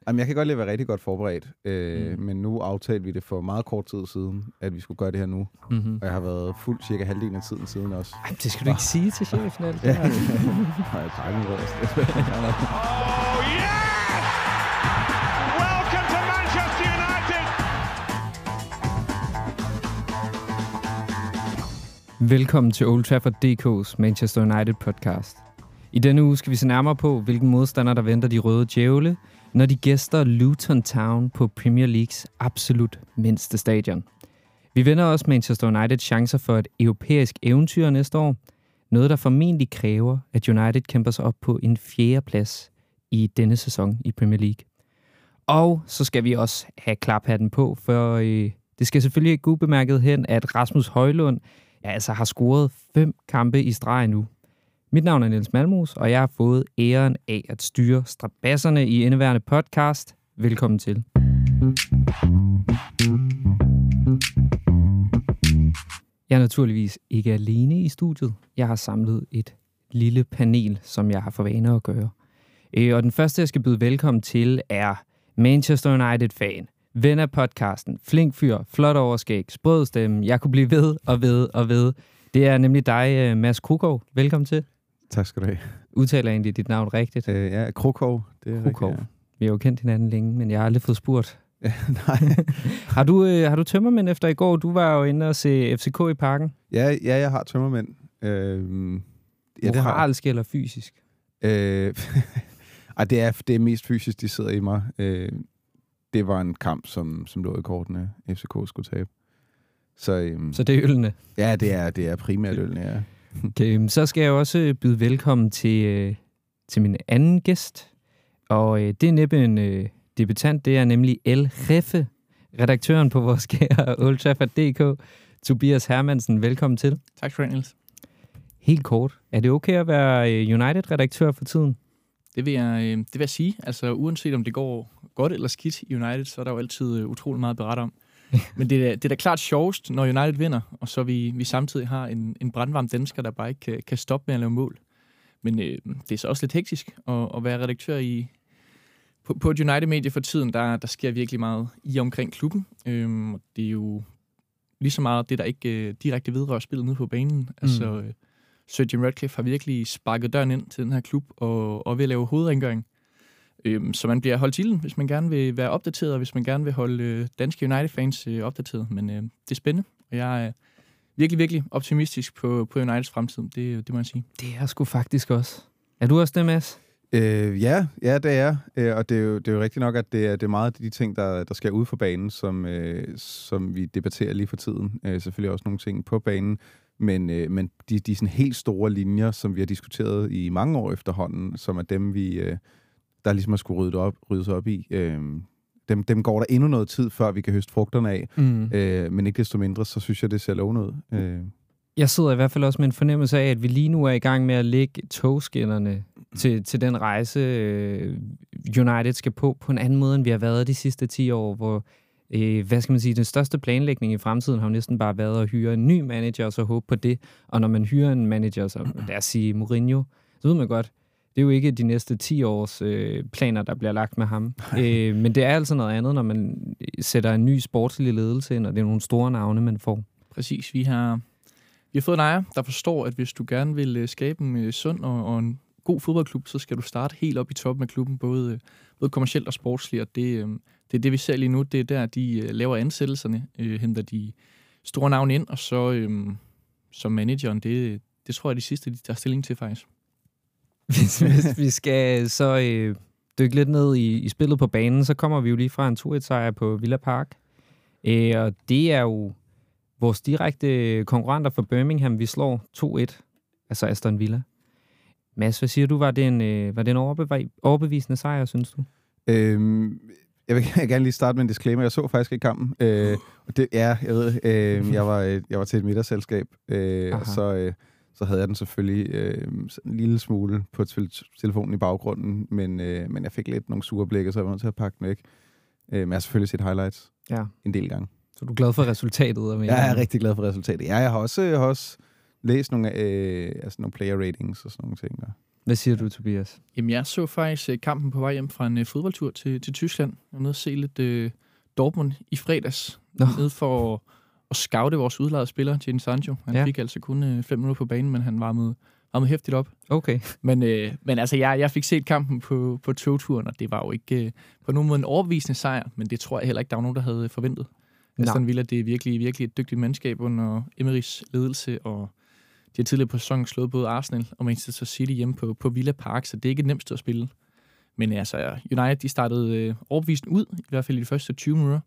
Jamen, jeg kan godt lide at være rigtig godt forberedt, men nu aftalte vi det for meget kort tid siden, at vi skulle gøre det her nu. Mm-hmm. Og jeg har været fuld cirka halvdelen af tiden siden også. Ej, det skal du ikke sige til chefen alt. Nej, jeg tager min røst. Oh yes! Welcome to Manchester United! Velkommen til Old Trafford DK's Manchester United podcast. I denne uge skal vi se nærmere på, hvilken modstander der venter de røde djævle, når de gæster Luton Town på Premier Leagues absolut mindste stadion. Vi vender også Manchester Uniteds chancer for et europæisk eventyr næste år. Noget, der formentlig kræver, at United kæmper sig op på en 4. plads i denne sæson i Premier League. Og så skal vi også have klaphatten på, for det skal selvfølgelig ikke ubemærket hen, at Rasmus Højlund har scoret 5 kampe i streg nu. Mit navn er Niels Malmos, og jeg har fået æren af at styre strabasserne i indeværende podcast. Velkommen til. Jeg er naturligvis ikke alene i studiet. Jeg har samlet et lille panel, som jeg har for vane at gøre. Og den første, jeg skal byde velkommen til, er Manchester United-fan, ven af podcasten, flink fyr, flot overskæg, sprød stemme. Jeg kunne blive ved og ved og ved. Det er nemlig dig, Mads Krugov. Velkommen til. Tak skal du have. Udtaler egentlig dit navn rigtigt? Ja, Krugov. Det er Krugov. rigtigt, ja. Vi har jo kendt hinanden længe, men jeg har aldrig fået spurgt. Nej. Har du tømmermænd efter i går? Du var jo inde og se FCK i Parken. Ja, jeg har tømmermænd. Moralsk eller fysisk? Det er mest fysisk, de sidder i mig. Det var en kamp, som lå i kortene. FCK skulle tabe. Så det er ølene? Ja, det er primært ølene, ja. Okay, så skal jeg også byde velkommen til min anden gæst. Og det er næppe en debutant. Det er nemlig El Jefe, redaktøren på vores kære Old Trafford DK, Tobias Hermansen. Velkommen til. Tak skal du have, Niels. Helt kort. Er det okay at være United-redaktør for tiden? Det vil jeg sige. Altså uanset om det går godt eller skidt i United, så er der jo altid utrolig meget at berette om. Men det er da klart sjovest, når United vinder, og så vi samtidig har en brandvarm dansker, der bare ikke kan stoppe med at lave mål. Men det er så også lidt hektisk at være redaktør på et United-medie for tiden. Der sker virkelig meget i omkring klubben. Det er jo lige så meget det, der ikke direkte vedrører spillet nede på banen. Altså, Sir Jim Ratcliffe har virkelig sparket døren ind til den her klub og vil lave hovedrengøring. Så man bliver holdt til, hvis man gerne vil være opdateret, og hvis man gerne vil holde danske United-fans opdateret. Men det er spændende, og jeg er virkelig, virkelig optimistisk på Uniteds fremtid. Det må jeg sige. Det er sgu faktisk også. Er du også det, Mads? Ja, det er. Og det er jo rigtigt nok, at det er meget af de ting, der sker ude for banen, som vi debatterer lige for tiden. Selvfølgelig også nogle ting på banen. Men de sådan helt store linjer, som vi har diskuteret i mange år efterhånden, som er dem, der ligesom har skulle ryddes op i. Dem går der endnu noget tid, før vi kan høste frugterne af. Men ikke desto mindre, så synes jeg, det ser lovende ud. Jeg sidder i hvert fald også med en fornemmelse af, at vi lige nu er i gang med at lægge togskinnerne til den rejse, United skal på en anden måde, end vi har været de sidste 10 år, hvor den største planlægning i fremtiden har jo næsten bare været at hyre en ny manager, og så håbe på det. Og når man hyrer en manager, så lad os sige Mourinho, så ved man godt, det er jo ikke de næste 10 års planer, der bliver lagt med ham. Men det er altså noget andet, når man sætter en ny sportslig ledelse ind, og det er nogle store navne, man får. Præcis. Vi har fået en ejer, der forstår, at hvis du gerne vil skabe en sund og en god fodboldklub, så skal du starte helt op i toppen af klubben, både kommercielt og sportsligt. Og det er det, vi ser lige nu. Det er der, de laver ansættelserne, henter de store navne ind, og så som manageren, det tror jeg er de sidste, de tager stilling til faktisk. Hvis vi skal så dykke lidt ned i spillet på banen, så kommer vi jo lige fra en 2-1-sejr på Villa Park. Og det er jo vores direkte konkurrenter for Birmingham. Vi slår 2-1, altså Aston Villa. Mads, hvad siger du? Var det en overbevisende sejr, synes du? Jeg vil gerne lige starte med en disclaimer. Jeg så faktisk ikke kampen. Jeg ved, jeg var til et middagsselskab, og så havde jeg den selvfølgelig en lille smule på telefonen i baggrunden, men jeg fik lidt nogle sure blikke, så jeg var nødt til at pakke den væk. Men jeg har selvfølgelig set highlights en del gange. Så du er glad for resultatet? Jeg er rigtig glad for resultatet. Ja, jeg har også læst nogle player ratings og sådan nogle ting. Hvad siger du, Tobias? Jamen, jeg så faktisk kampen på vej hjem fra en fodboldtur til Tyskland. Jeg var nede og se lidt Dortmund i fredags. Nede for at scoute vores udlejede spiller, Jadon Sancho. Han fik altså kun 5 minutter på banen, men han varmede hæftigt op. Okay. Men altså, jeg fik set kampen på togturen, og det var jo ikke på nogen måde en overbevisende sejr, men det tror jeg heller ikke, der var nogen, der havde forventet. Aston Villa, det er virkelig, virkelig et dygtigt mandskab under Emerys ledelse, og de har tidligere på sæsonen slået både Arsenal og Manchester City hjemme på Villa Park, så det er ikke et nemt sted at spille. Men altså, United, de startede overbevisende ud, i hvert fald i de første 20 minutter.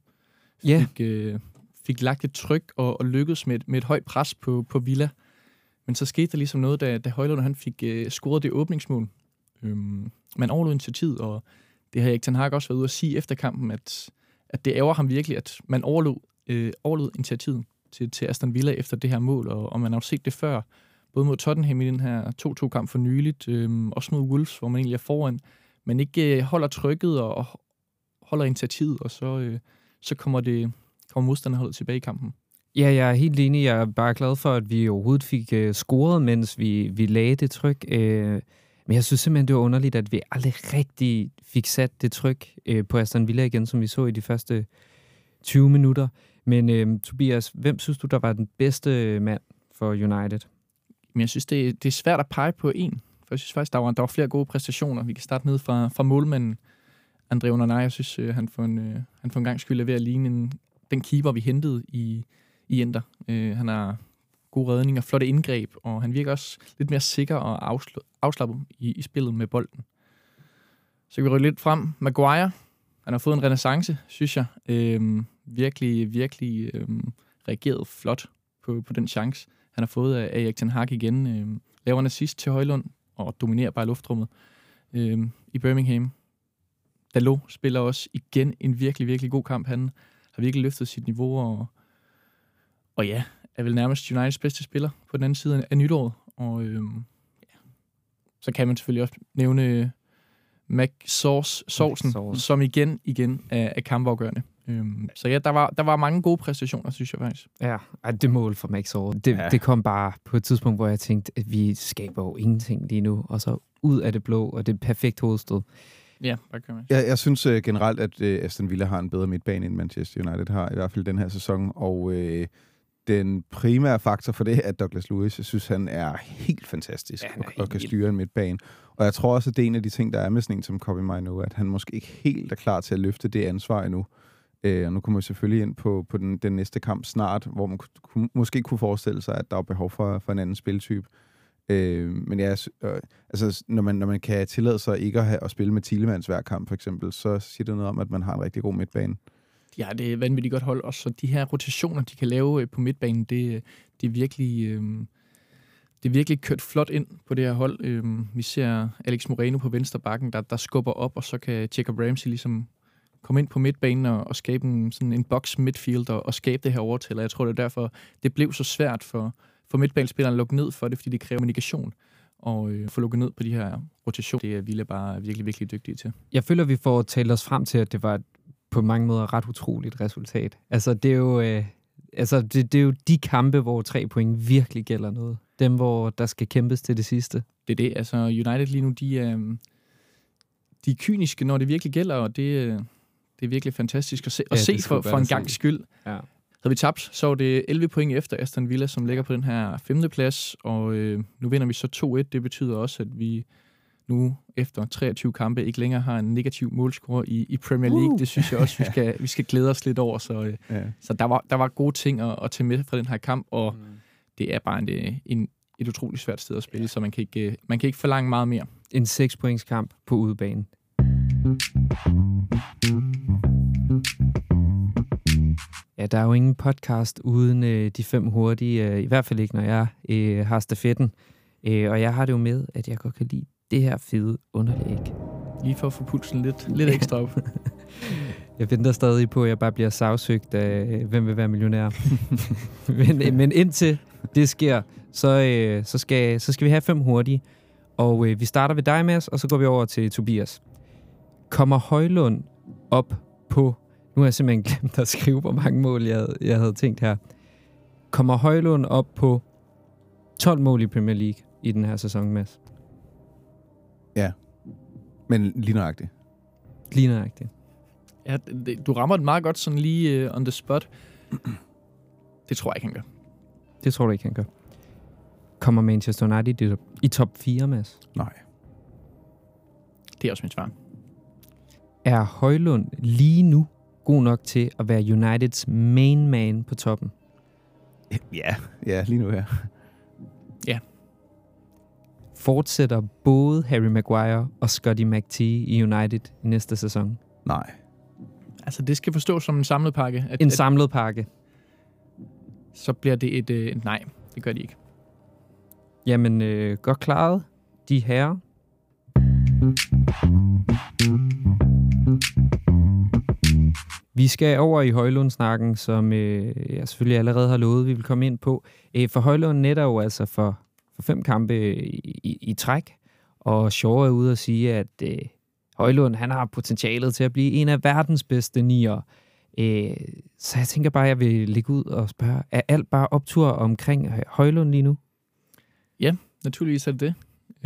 Fik lagt et tryk og lykkedes med et højt pres på Villa. Men så skete der ligesom noget, da Højlund han fik scoret det åbningsmål. Man overlod initiativet, og det har Erik ten Hag også været ude at sige efter kampen, at det ærger ham virkelig, at man overlod initiativet til Aston Villa efter det her mål, og man har jo set det før, både mod Tottenham i den her 2-2-kamp for nyligt, også mod Wolves, hvor man egentlig er foran, men ikke holder trykket og holder initiativet, og så kommer modstanderholdet tilbage i kampen. Ja, jeg er helt enig. Jeg er bare glad for, at vi overhovedet fik scoret, mens vi lagde det tryk. Men jeg synes simpelthen, det var underligt, at vi aldrig rigtig fik sat det tryk på Aston Villa igen, som vi så i de første 20 minutter. Men Tobias, hvem synes du, der var den bedste mand for United? Men jeg synes, det er svært at pege på en. For jeg synes faktisk, der var flere gode præstationer. Vi kan starte ned fra målmanden André Onana. Jeg synes, han for en gang skyld er ved at ligne den keeper, vi hentede i Inter. Han har gode redninger, flotte indgreb, og han virker også lidt mere sikker og afslappet i spillet med bolden. Så kan vi rykke lidt frem. Maguire, han har fået en renaissance, synes jeg. Virkelig reageret flot på den chance, han har fået af Erik ten Hag igen. Laver en assist til Højlund og dominerer bare luftrummet i Birmingham. Dalot spiller også igen en virkelig, virkelig god kamp. Han har virkelig løftet sit niveau, og ja, er vel nærmest Uniteds bedste spiller på den anden side af nytåret. Og så kan man selvfølgelig også nævne McSauce, som igen er kampafgørende. Så ja, der var mange gode præstationer, synes jeg faktisk. Ja, det mål for McSauce, det kom bare på et tidspunkt, hvor jeg tænkte, at vi skaber jo ingenting lige nu, og så ud af det blå, og det er perfekt hovedstød. Ja, det kan man. Jeg synes generelt, at Aston Villa har en bedre midtbane, end Manchester United har, i hvert fald den her sæson, og den primære faktor for det er Douglas Luiz. Jeg synes, han er helt fantastisk og kan styre en midtbane. Og jeg tror også, at det er en af de ting, der er med sådan en som Kobbie Mainoo, at han måske ikke helt er klar til at løfte det ansvar endnu. Og nu kommer vi selvfølgelig ind på den næste kamp snart, hvor man måske kunne forestille sig, at der er behov for en anden spiltype. Men ja, altså, når man kan tillade sig ikke at spille med Tielemans hver kamp, for eksempel, så siger det noget om, at man har en rigtig god midtbane. Ja, det er vanvittigt godt hold. Og så de her rotationer, de kan lave på midtbanen, det er virkelig kørt flot ind på det her hold. Vi ser Alex Moreno på venstre bakken, der skubber op, og så kan Jacob Ramsey ligesom komme ind på midtbanen og skabe en box midfield og skabe det her overtal. Jeg tror, det er derfor, det blev så svært for midtbanespilleren at lukke ned for det, fordi det kræver kommunikation og få lukket ned på de her rotationer. Det er Villa bare virkelig, virkelig dygtige til. Jeg føler, vi får talt os frem til, at det var på mange måder ret utroligt resultat. Altså, det er jo, det er jo de kampe, hvor 3 point virkelig gælder noget. Dem, hvor der skal kæmpes til det sidste. Det er det. Altså, United lige nu, de er kyniske, når det virkelig gælder, og det er virkelig fantastisk at se for en gangs skyld. Ja. Havde vi tabt, så var det 11 point efter Aston Villa, som ligger på den her 5. plads, og nu vinder vi så 2-1. Det betyder også, at vi nu efter 23 kampe ikke længere har en negativ målscore i Premier League. Det synes jeg også, vi skal glæde os lidt over. Så der var gode ting at tage med fra den her kamp, og det er bare et utroligt svært sted at spille, så man kan ikke forlange meget mere. En 6-points kamp på udebane. Ja, der er jo ingen podcast uden de 5 hurtige, i hvert fald ikke, når jeg har stafetten. Og jeg har det jo med, at jeg godt kan lide det her fede underlæg. Lige for at få pulsen lidt ekstra op. Jeg venter stadig på, at jeg bare bliver sagsøgt af, hvem vil være millionær. men indtil det sker, så skal vi have 5 hurtige. Og vi starter ved dig, Mads, og så går vi over til Tobias. Kommer Højlund op på... Nu har jeg simpelthen glemt at skrive, hvor mange mål jeg havde tænkt her. Kommer Højlund op på 12 mål i Premier League i den her sæson, Mads? Ja, men lige nøjagtigt. Lige nøjagtigt. Ja, du rammer det meget godt sådan lige on the spot. Det tror jeg ikke, han gør. Det tror du ikke, han gør. Kommer Manchester United i top 4, Mads? Nej. Det er også mit svar. Er Højlund lige nu god nok til at være Uniteds main man på toppen? Ja, lige nu her. Ja. Fortsætter både Harry Maguire og Scotty McTee i United i næste sæson? Nej. Altså, det skal forstås som en samlet pakke. En samlet pakke. Så bliver det et nej. Det gør de ikke. Jamen, godt klaret, de herrer. Vi skal over i Højlund-snakken, som jeg selvfølgelig allerede har lovet, vi vil komme ind på. For Højlund netter jo altså for 5 kampe i træk, og Shaw er ude at sige, at Højlund han har potentialet til at blive en af verdens bedste nier. Så jeg tænker bare, at jeg vil lægge ud og spørge, er alt bare optur omkring Højlund lige nu? Ja, naturligvis er det.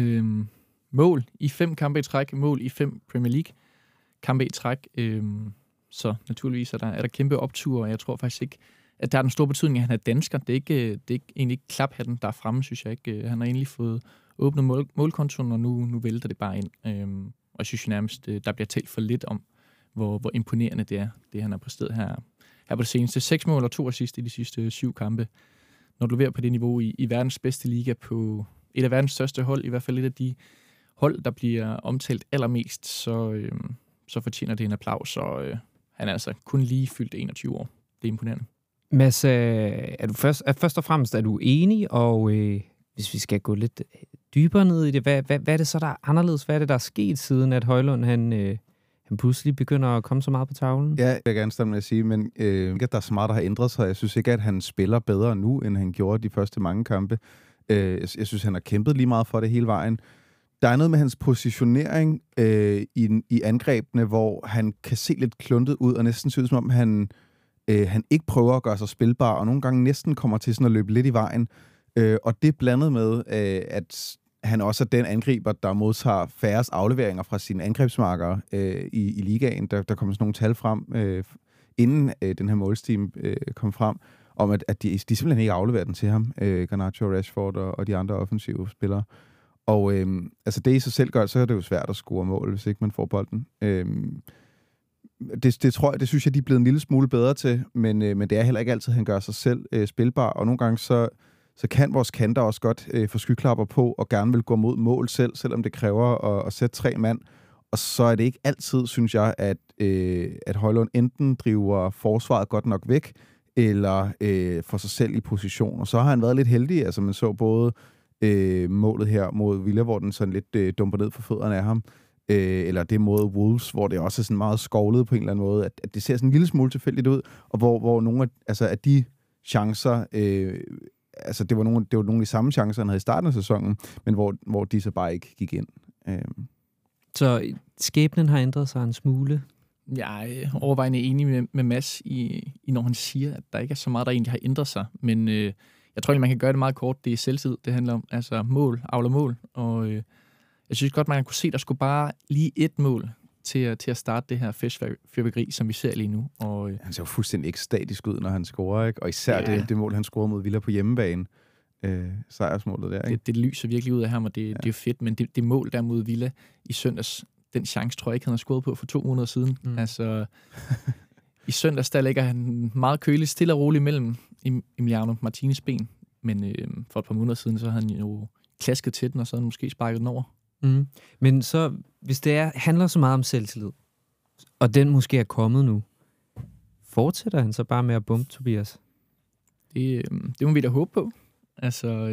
Mål i 5 kampe i træk, mål i 5 Premier League kampe i træk. Så naturligvis er der kæmpe optur, og jeg tror faktisk ikke, at der er den store betydning, at han er dansker. Det er egentlig ikke klaphatten, der er fremme, synes jeg ikke. Han har egentlig fået åbnet målkontoen, og nu vælter det bare ind. Og jeg synes nærmest, der bliver talt for lidt om, hvor imponerende det er, det han har præsteret her på det seneste. 6 mål og 2 assist i de sidste 7 kampe. Når du leverer på det niveau i verdens bedste liga, på et af verdens største hold, i hvert fald et af de hold, der bliver omtalt allermest, så fortjener det en applaus, og han er altså kun lige fyldt 21 år. Det er imponerende. Mads, først og fremmest er du enig, og hvis vi skal gå lidt dybere ned i det, hvad er det så, der er anderledes? Hvad er det, der er sket siden, at Højlund han pludselig begynder at komme så meget på tavlen? Ja, jeg vil gerne starte med at sige, men ikke, at der er så meget, der har ændret sig. Jeg synes ikke, at han spiller bedre nu, end han gjorde de første mange kampe. Jeg synes, han har kæmpet lige meget for det hele vejen. Der er noget med hans positionering i angrebene, hvor han kan se lidt kluntet ud, og næsten synes som om, han ikke prøver at gøre sig spilbar, og nogle gange næsten kommer til sådan at løbe lidt i vejen. Og det blandet med, at han også er den angriber, der modtager færrest afleveringer fra sine angrebsmarkere i ligaen. Der kommer sådan nogle tal frem, inden den her målsteam kom frem, om at de simpelthen ikke afleverer den til ham, Garnacho, Rashford og de andre offensive spillere. Og altså det i sig selv gør, så er det jo svært at score mål, hvis ikke man får bolden. Det synes jeg, de er blevet en lille smule bedre til, men det er heller ikke altid, at han gør sig selv spilbar, og nogle gange så kan vores kanter også godt få skyklapper på og gerne vil gå mod mål selv, selvom det kræver at sætte 3 mand. Og så er det ikke altid, synes jeg, at Højlund enten driver forsvaret godt nok væk, eller får sig selv i position. Og så har han været lidt heldig. Altså man så både målet her mod Villa, hvor den sådan lidt dumper ned for fødderne af ham, eller det mod Wolves, hvor det også er sådan meget skovlet på en eller anden måde, at det ser sådan en lille smule tilfældigt ud, og hvor nogle af de chancer, altså det var nogle af de samme chancer, han havde i starten af sæsonen, men hvor de så bare ikke gik ind. Så skæbnen har ændret sig en smule? Jeg er overvejende enig med Mads når han siger, at der ikke er så meget, der egentlig har ændret sig, men jeg tror, at man kan gøre det meget kort. Det er selvtid, det handler om. Altså mål, avler mål. Og jeg synes godt, man kunne se, at der skulle bare lige 1 mål til at starte det her festfyrværkeri, som vi ser lige nu. Og han ser jo fuldstændig ekstatisk ud, når han scorer, ikke? Og især det mål, han scorede mod Villa på hjemmebane. Sejrsmålet der, ikke? Det lyser virkelig ud af ham, og det er fedt. Men det mål der mod Villa i søndags, den chance tror jeg ikke, han har scoret på for 2 måneder siden. Altså, i søndags, der ligger han meget køligt, stille og roligt mellem Emiliano Martinez ben. Men for et par måneder siden, så har han jo klasket til den, og så har han måske sparket den over. Mm. Men så, hvis det handler så meget om selvtillid, og den måske er kommet nu, fortsætter han så bare med at bombe, Tobias? Det må vi da håbe på. Altså,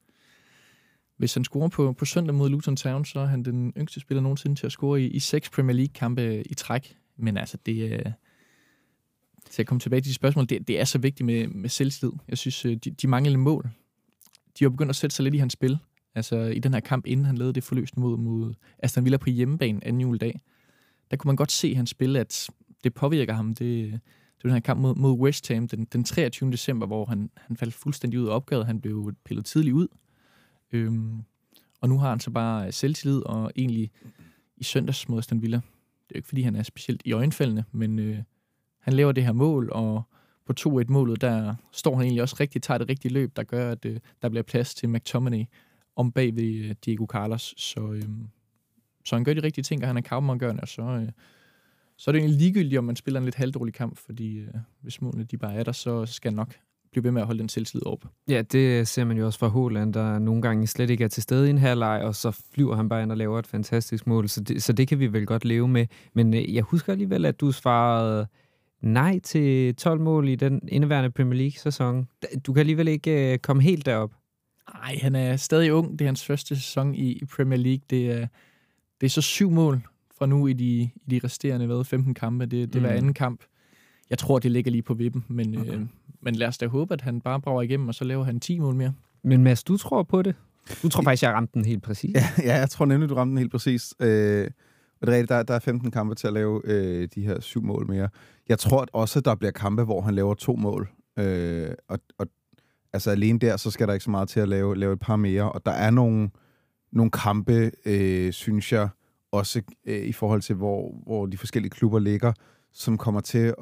hvis han scorer på søndag mod Luton Town, så er han den yngste spiller nogensinde til at score i 6 Premier League-kampe i træk. Men altså, det er... Til at komme tilbage til de spørgsmål, det er så vigtigt med selvtillid. Jeg synes, de manglende mål, de har begyndt at sætte sig lidt i hans spil. Altså i den her kamp, inden han lavede det forløsende mod Aston Villa på hjemmebane anden juledag, der kunne man godt se i hans spil, at det påvirker ham. Det var den her kamp mod West Ham den 23. december, hvor han faldt fuldstændig ud af opgavet. Han blev pillet tidligt ud. Og nu har han så bare selvtillid, og egentlig i søndags mod Aston Villa. Det er jo ikke, fordi han er specielt i øjenfaldende, men han laver det her mål, og på 2-1-målet, der står han egentlig også tager det rigtige løb, der gør, at der bliver plads til McTominay om bag ved Diego Carlos. Så han gør de rigtige ting, og han er kampafgørende, og så er det egentlig ligegyldigt, om man spiller en lidt halvdårlig kamp, fordi hvis målene de bare er der, så skal han nok blive ved med at holde den selvtillid op. Ja, det ser man jo også fra Haaland, der nogle gange slet ikke er til stede i en halvleg, og så flyver han bare ind og laver et fantastisk mål, så det kan vi vel godt leve med. Men jeg husker alligevel, at du svarede nej til 12 mål i den indeværende Premier League-sæson. Du kan alligevel ikke komme helt derop. Nej, han er stadig ung. Det er hans første sæson i Premier League. Det er så 7 mål fra nu i de resterende 15 kampe. Det er hver anden kamp. Jeg tror, det ligger lige på vippen, men lad os da håbe, at han bare brager igennem, og så laver han 10 mål mere. Men Mads, du tror på det? Du tror faktisk, jeg ramte den helt præcis? Ja, jeg tror nemlig, du ramte den helt præcis. Og det er rigtigt, der er 15 kampe til at lave de her 7 mål mere. Jeg tror at også, der bliver kampe, hvor han laver 2 mål. Og altså alene der, så skal der ikke så meget til at lave et par mere. Og der er nogle kampe, synes jeg, også i forhold til, hvor de forskellige klubber ligger, som kommer til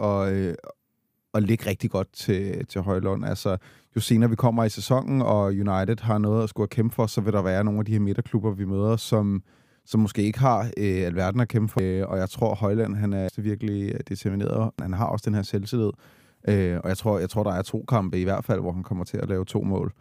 at ligge rigtig godt til Højlund. Altså, jo senere vi kommer i sæsonen, og United har noget at skulle kæmpe for, så vil der være nogle af de her midterklubber, vi møder, som måske ikke har alverden at kæmpe for. Og jeg tror, Højlund, han er virkelig determineret. Han har også den her selvtillid. Og jeg tror, der er 2 kampe i hvert fald, hvor han kommer til at lave 2 mål.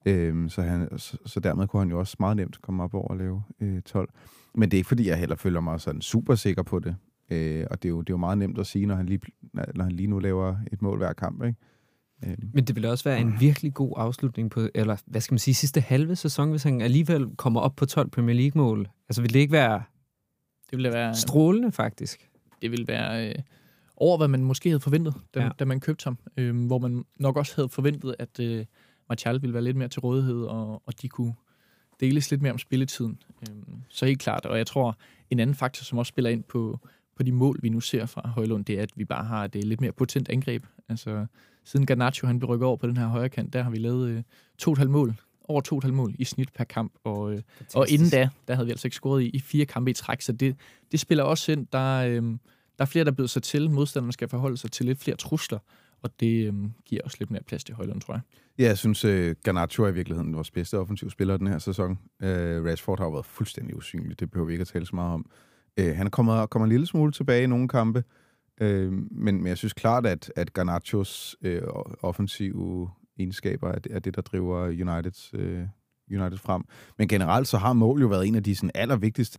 Så dermed kunne han jo også meget nemt komme op over at lave 12. Men det er ikke, fordi jeg heller føler mig sådan super sikker på det. Og det er jo meget nemt at sige, når han lige nu laver et mål hver kamp, ikke? Men det vil også være en virkelig god afslutning på, eller hvad skal man sige, sidste halve sæson, hvis han alligevel kommer op på 12 Premier League-mål. Altså vil det ikke være, det ville være strålende, faktisk? Det ville være over, hvad man måske havde forventet, da man købte ham. Hvor man nok også havde forventet, at Martial ville være lidt mere til rådighed, og de kunne deles lidt mere om spilletiden. Så helt klart. Og jeg tror, en anden faktor, som også spiller ind på de mål, vi nu ser fra Højlund, det er, at vi bare har det lidt mere potent angreb. Altså, siden Garnacho han blev rykket over på den her højre kant, der har vi lavet 2,5 mål. Over 2,5 mål i snit per kamp. Og inden der havde vi altså ikke scoret i 4 kampe i træk, så det spiller også ind. Der er flere, der byder sig til. Modstanderne skal forholde sig til lidt flere trusler, og det giver også lidt mere plads til Højlund, tror jeg. Ja, jeg synes, Garnacho er i virkeligheden vores bedste offensiv spiller den her sæson. Rashford har været fuldstændig usynlig. Det behøver vi ikke at tale så meget om. Han kommer en lille smule tilbage i nogle kampe, men jeg synes klart, at Garnachos offensive egenskaber er det, der driver United frem. Men generelt så har mål jo været en af de sådan, allervigtigste,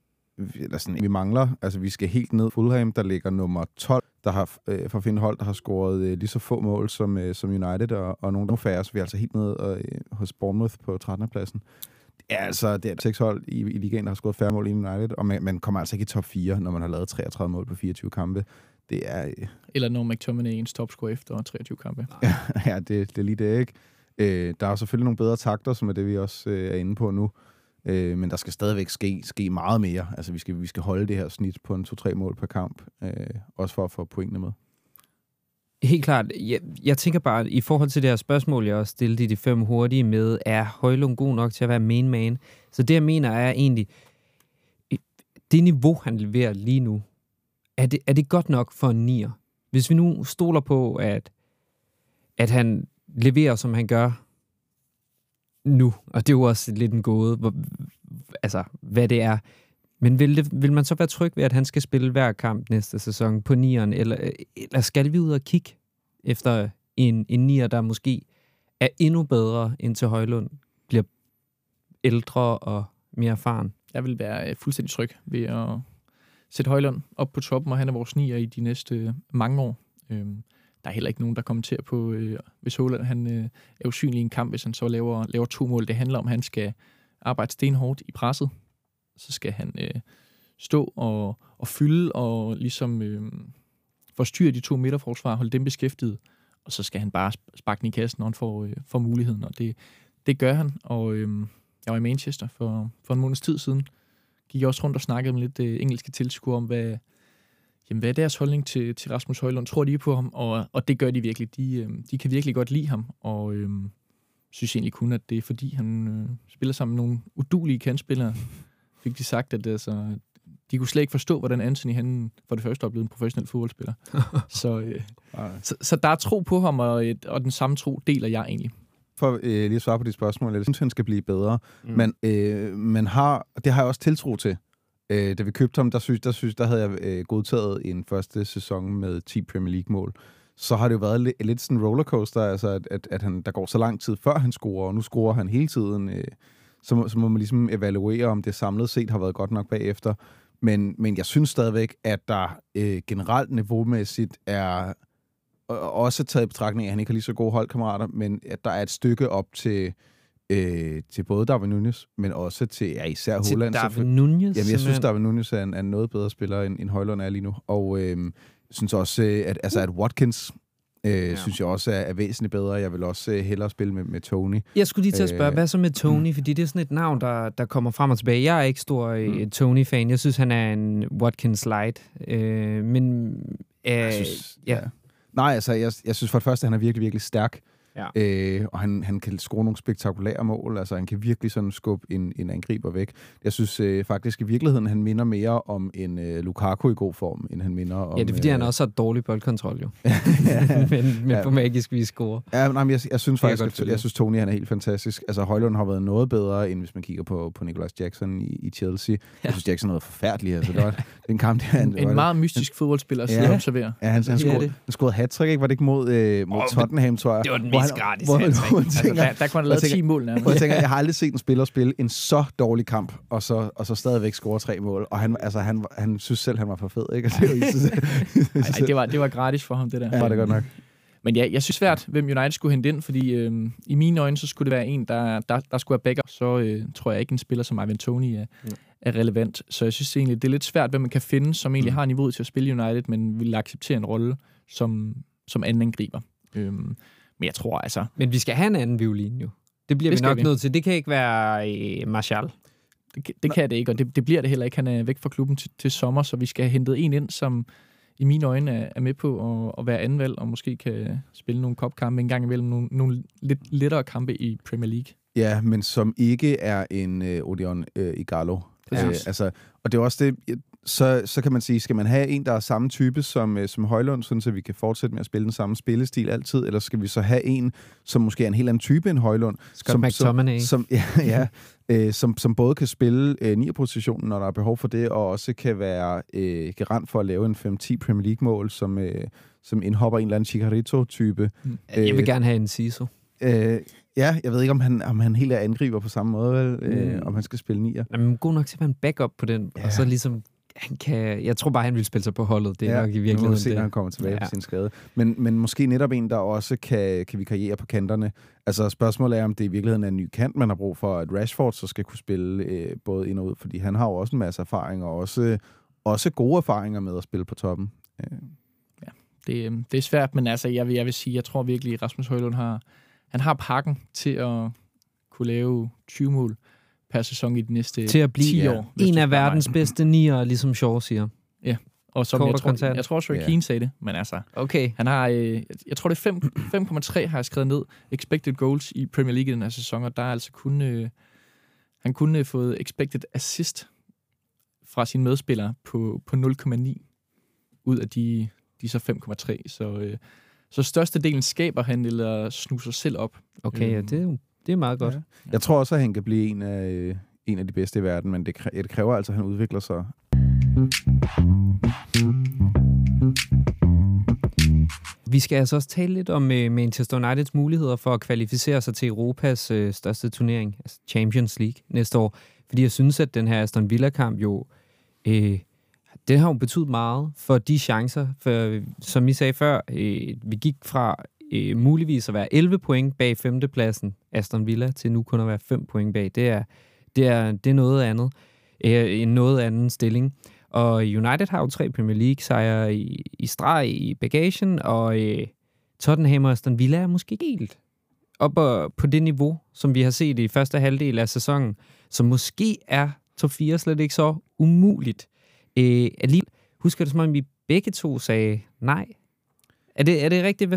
vi mangler. Altså, vi skal helt ned. Fulham, der ligger nummer 12, der har for at finde hold, der har scoret lige så få mål som United, og nogle færre, så vi er altså helt ned hos Bournemouth på 13. pladsen. Ja, altså, det er 6 hold i ligaen, der har scoret færre mål i United, og man kommer altså ikke i top 4, når man har lavet 33 mål på 24 kampe. Det er... Eller når McTominay er ens topscorer efter 23 kampe. Ja, det er lige det, ikke? Der er selvfølgelig nogle bedre takter, som er det, vi også er inde på nu. Men der skal stadigvæk ske meget mere. Altså, vi skal holde det her snit på en 2-3 mål per kamp, også for at få pointene med. Helt klart. Jeg tænker bare, i forhold til det her spørgsmål, jeg også stillede i de 5 hurtige med, er Højlund god nok til at være main man? Så det, jeg mener, er egentlig, det niveau, han leverer lige nu, er det godt nok for en 9'er? Hvis vi nu stoler på, at han leverer, som han gør nu, og det er jo også lidt en gåde, altså, hvad det er. Men vil man så være tryg ved, at han skal spille hver kamp næste sæson på 9'eren, eller skal vi ud og kigge efter en 9'er, der måske er endnu bedre, indtil Højlund bliver ældre og mere erfaren? Jeg vil være fuldstændig tryg ved at sætte Højlund op på toppen, og han er vores 9'er i de næste mange år. Der er heller ikke nogen, der kommenterer på, hvis Højlund han er usynlig i en kamp, hvis han så laver 2 mål. Det handler om, at han skal arbejde stenhårdt i presset. Så skal han stå og fylde og ligesom forstyrre de 2 midterforsvar, holde dem beskæftiget, og så skal han bare sparke den i kassen, når han får muligheden, og det gør han. Og jeg var i Manchester for en måneds tid siden, gik jeg også rundt og snakkede med lidt engelske tilskuere om, hvad er deres holdning til Rasmus Højlund? Tror de på ham? Og det gør de virkelig. De kan virkelig godt lide ham, og synes egentlig kun, at det er fordi, han spiller sammen med nogle udulige kantspillere. Fik de sagt, at altså, de kunne slet ikke forstå, hvordan Anthony han for det første er blevet en professionel fodboldspiller. Så der er tro på ham, og den samme tro deler jeg egentlig. For lige at svare på de spørgsmål, jeg synes, han skal blive bedre. Men det har jeg også tiltro til. Da vi købte ham, der havde jeg godtaget en første sæson med 10 Premier League-mål. Så har det jo været lidt sådan en rollercoaster, altså at der går så lang tid før han scorer, og nu scorer han hele tiden. Så må man ligesom evaluere, om det samlet set har været godt nok bagefter. Men jeg synes stadigvæk, at der generelt niveaumæssigt er også taget i betragtning, at han ikke har lige så gode holdkammerater, men at der er et stykke op til både Darwin Núñez, men også til især Haaland. Til Darwin Núñez? Jamen, jeg synes, Darwin Núñez er en noget bedre spiller, end Højlund er lige nu. Og jeg synes også, at Watkins synes jeg også er væsentligt bedre. Jeg vil også hellere spille med Tony. Jeg skulle lige til at spørge, hvad så med Tony? Fordi det er sådan et navn, der kommer frem og tilbage. Jeg er ikke stor Tony-fan. Jeg synes, han er en Watkins light. Men jeg synes, nej, altså, jeg synes for det første, at han er virkelig, virkelig stærk. Ja. Og han kan score nogle spektakulære mål. Altså, han kan virkelig sådan skubbe en angriber væk. Jeg synes faktisk i virkeligheden, han minder mere om en Lukaku i god form, end han minder om... Ja, det er fordi, han også har dårlig boldkontrol, jo. men på magisk vis score. Ja, nej, men jeg synes faktisk, jeg synes Tony, han er helt fantastisk. Altså, Højlund har været noget bedre, end hvis man kigger på Nicolas Jackson i Chelsea. Jeg synes, Jackson er noget forfærdeligt. Altså, det var en kamp, en meget mystisk fodboldspiller at sidde og observere. Ja, han scorede hat-trick, ikke? Var det ikke mod Tottenham, tror jeg? Det var den mest gratis hat-trick. Der kunne han lave 10 mål nærmest. Jeg tænker, jeg har aldrig set en spiller spille en så dårlig kamp, og så stadigvæk score 3 mål. Og han synes selv, han var for fed, ikke? Det var gratis for ham, det der. Ja, var det godt nok. Men ja, jeg synes svært, hvem United skulle hente ind, fordi i mine øjne, så skulle det være en, der skulle være backup. Så tror jeg ikke, en spiller som Ivan Toney er relevant. Så jeg synes egentlig, det er lidt svært, hvem man kan finde, som egentlig har niveauet til at spille United, men vil acceptere en rolle som anden angriber. Men jeg tror altså... Men vi skal have en anden violin, jo. Det bliver vi nok nødt til. Det kan ikke være Martial. Det kan det ikke, og det bliver det heller ikke. Han er væk fra klubben til sommer, så vi skal have hentet en ind, som i mine øjne er med på at være andenvalg, og måske kan spille nogle cupkampe en gang imellem, nogle lidt lettere kampe i Premier League. Ja, men som ikke er en Odion Ighalo. Og det er også det... Så kan man sige, skal man have en, der er samme type som Højlund, sådan så vi kan fortsætte med at spille den samme spillestil altid, eller skal vi så have en, som måske er en helt anden type end Højlund? Som både kan spille 9'er-positionen, når der er behov for det, og også kan være garant for at lave en 5-10 Premier League-mål, som indhopper en eller anden Chicharito-type. Jeg vil gerne have en Siso. Ja, jeg ved ikke, om han helt er angriber på samme måde, om han skal spille 9'er. Jamen, god nok til at være en backup på den, og så ligesom... Jeg tror bare, han vil spille sig på holdet. Det er nok i virkeligheden det. Nu må vi se, når han kommer tilbage på sin skade. Men måske netop en, der også kan vikariere på kanterne. Altså spørgsmålet er, om det i virkeligheden er en ny kant, man har brug for, at Rashford så skal kunne spille både ind og ud, fordi han har jo også en masse erfaring, og også gode erfaringer med at spille på toppen. Ja, det er svært, men altså, jeg vil sige, jeg tror virkelig, at Rasmus Højlund har pakken til at kunne lave 20 mål per sæson i de næste 10 år. Til at blive en af verdens bedste nier, ligesom Shaw siger. Ja, og som jeg tror også, Roy Keane sagde det, men altså, okay. Han har, jeg tror det er 5,3 har jeg skrevet ned, expected goals i Premier League i den her sæson, og der er altså han kunne fået expected assist fra sine medspillere på 0,9 ud af de så 5,3, så størstedelen skaber han eller snuser selv op. Okay, ja, det er meget godt. Ja. Jeg tror også, at han kan blive en af de bedste i verden, men det kræver altså, at han udvikler sig. Vi skal altså også tale lidt om Manchester Uniteds muligheder for at kvalificere sig til Europas største turnering, altså Champions League næste år. Fordi jeg synes, at den her Aston Villa-kamp jo, det har jo betydet meget for de chancer. For, som I sagde før, vi gik fra muligvis at være 11 point bag 5. pladsen Aston Villa til nu kun at være 5 point bag. Det er noget andet. En noget anden stilling. Og United har jo 3 Premier League sejre i streg i bagagen, og Tottenham og Aston Villa er måske helt op på det niveau, som vi har set i første halvdel af sæsonen, som måske er top 4 slet ikke så umuligt. Husker det, som om vi begge to sagde nej? Er det rigtigt?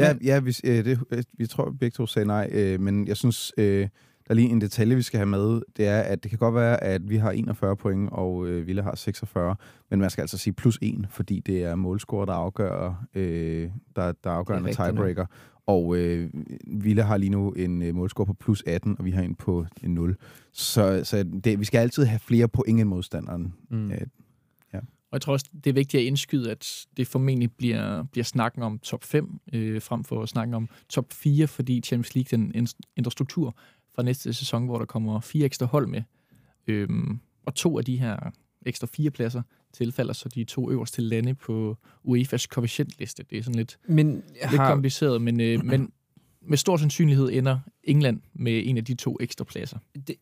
Vi tror, vi begge to sagde nej, men jeg synes, der er lige en detalje, vi skal have med. Det er, at det kan godt være, at vi har 41 point, og Villa har 46, men man skal altså sige +1, fordi det er målscore, der afgør, der afgør en tiebreaker. Og Villa har lige nu en målscore på +18, og vi har en på 0. Så vi skal altid have flere point end modstanderen. Og jeg tror også, det er vigtigt at indskyde, at det formentlig bliver snakken om top 5, frem for snakken om top 4, fordi Champions League den ændrer struktur fra næste sæson, hvor der kommer 4 ekstra hold med. Og 2 af de her ekstra 4 pladser tilfalder så de 2 øverste lande på UEFA's koefficientliste. Det er sådan lidt kompliceret, men med stor sandsynlighed ender England med en af de 2 ekstra pladser.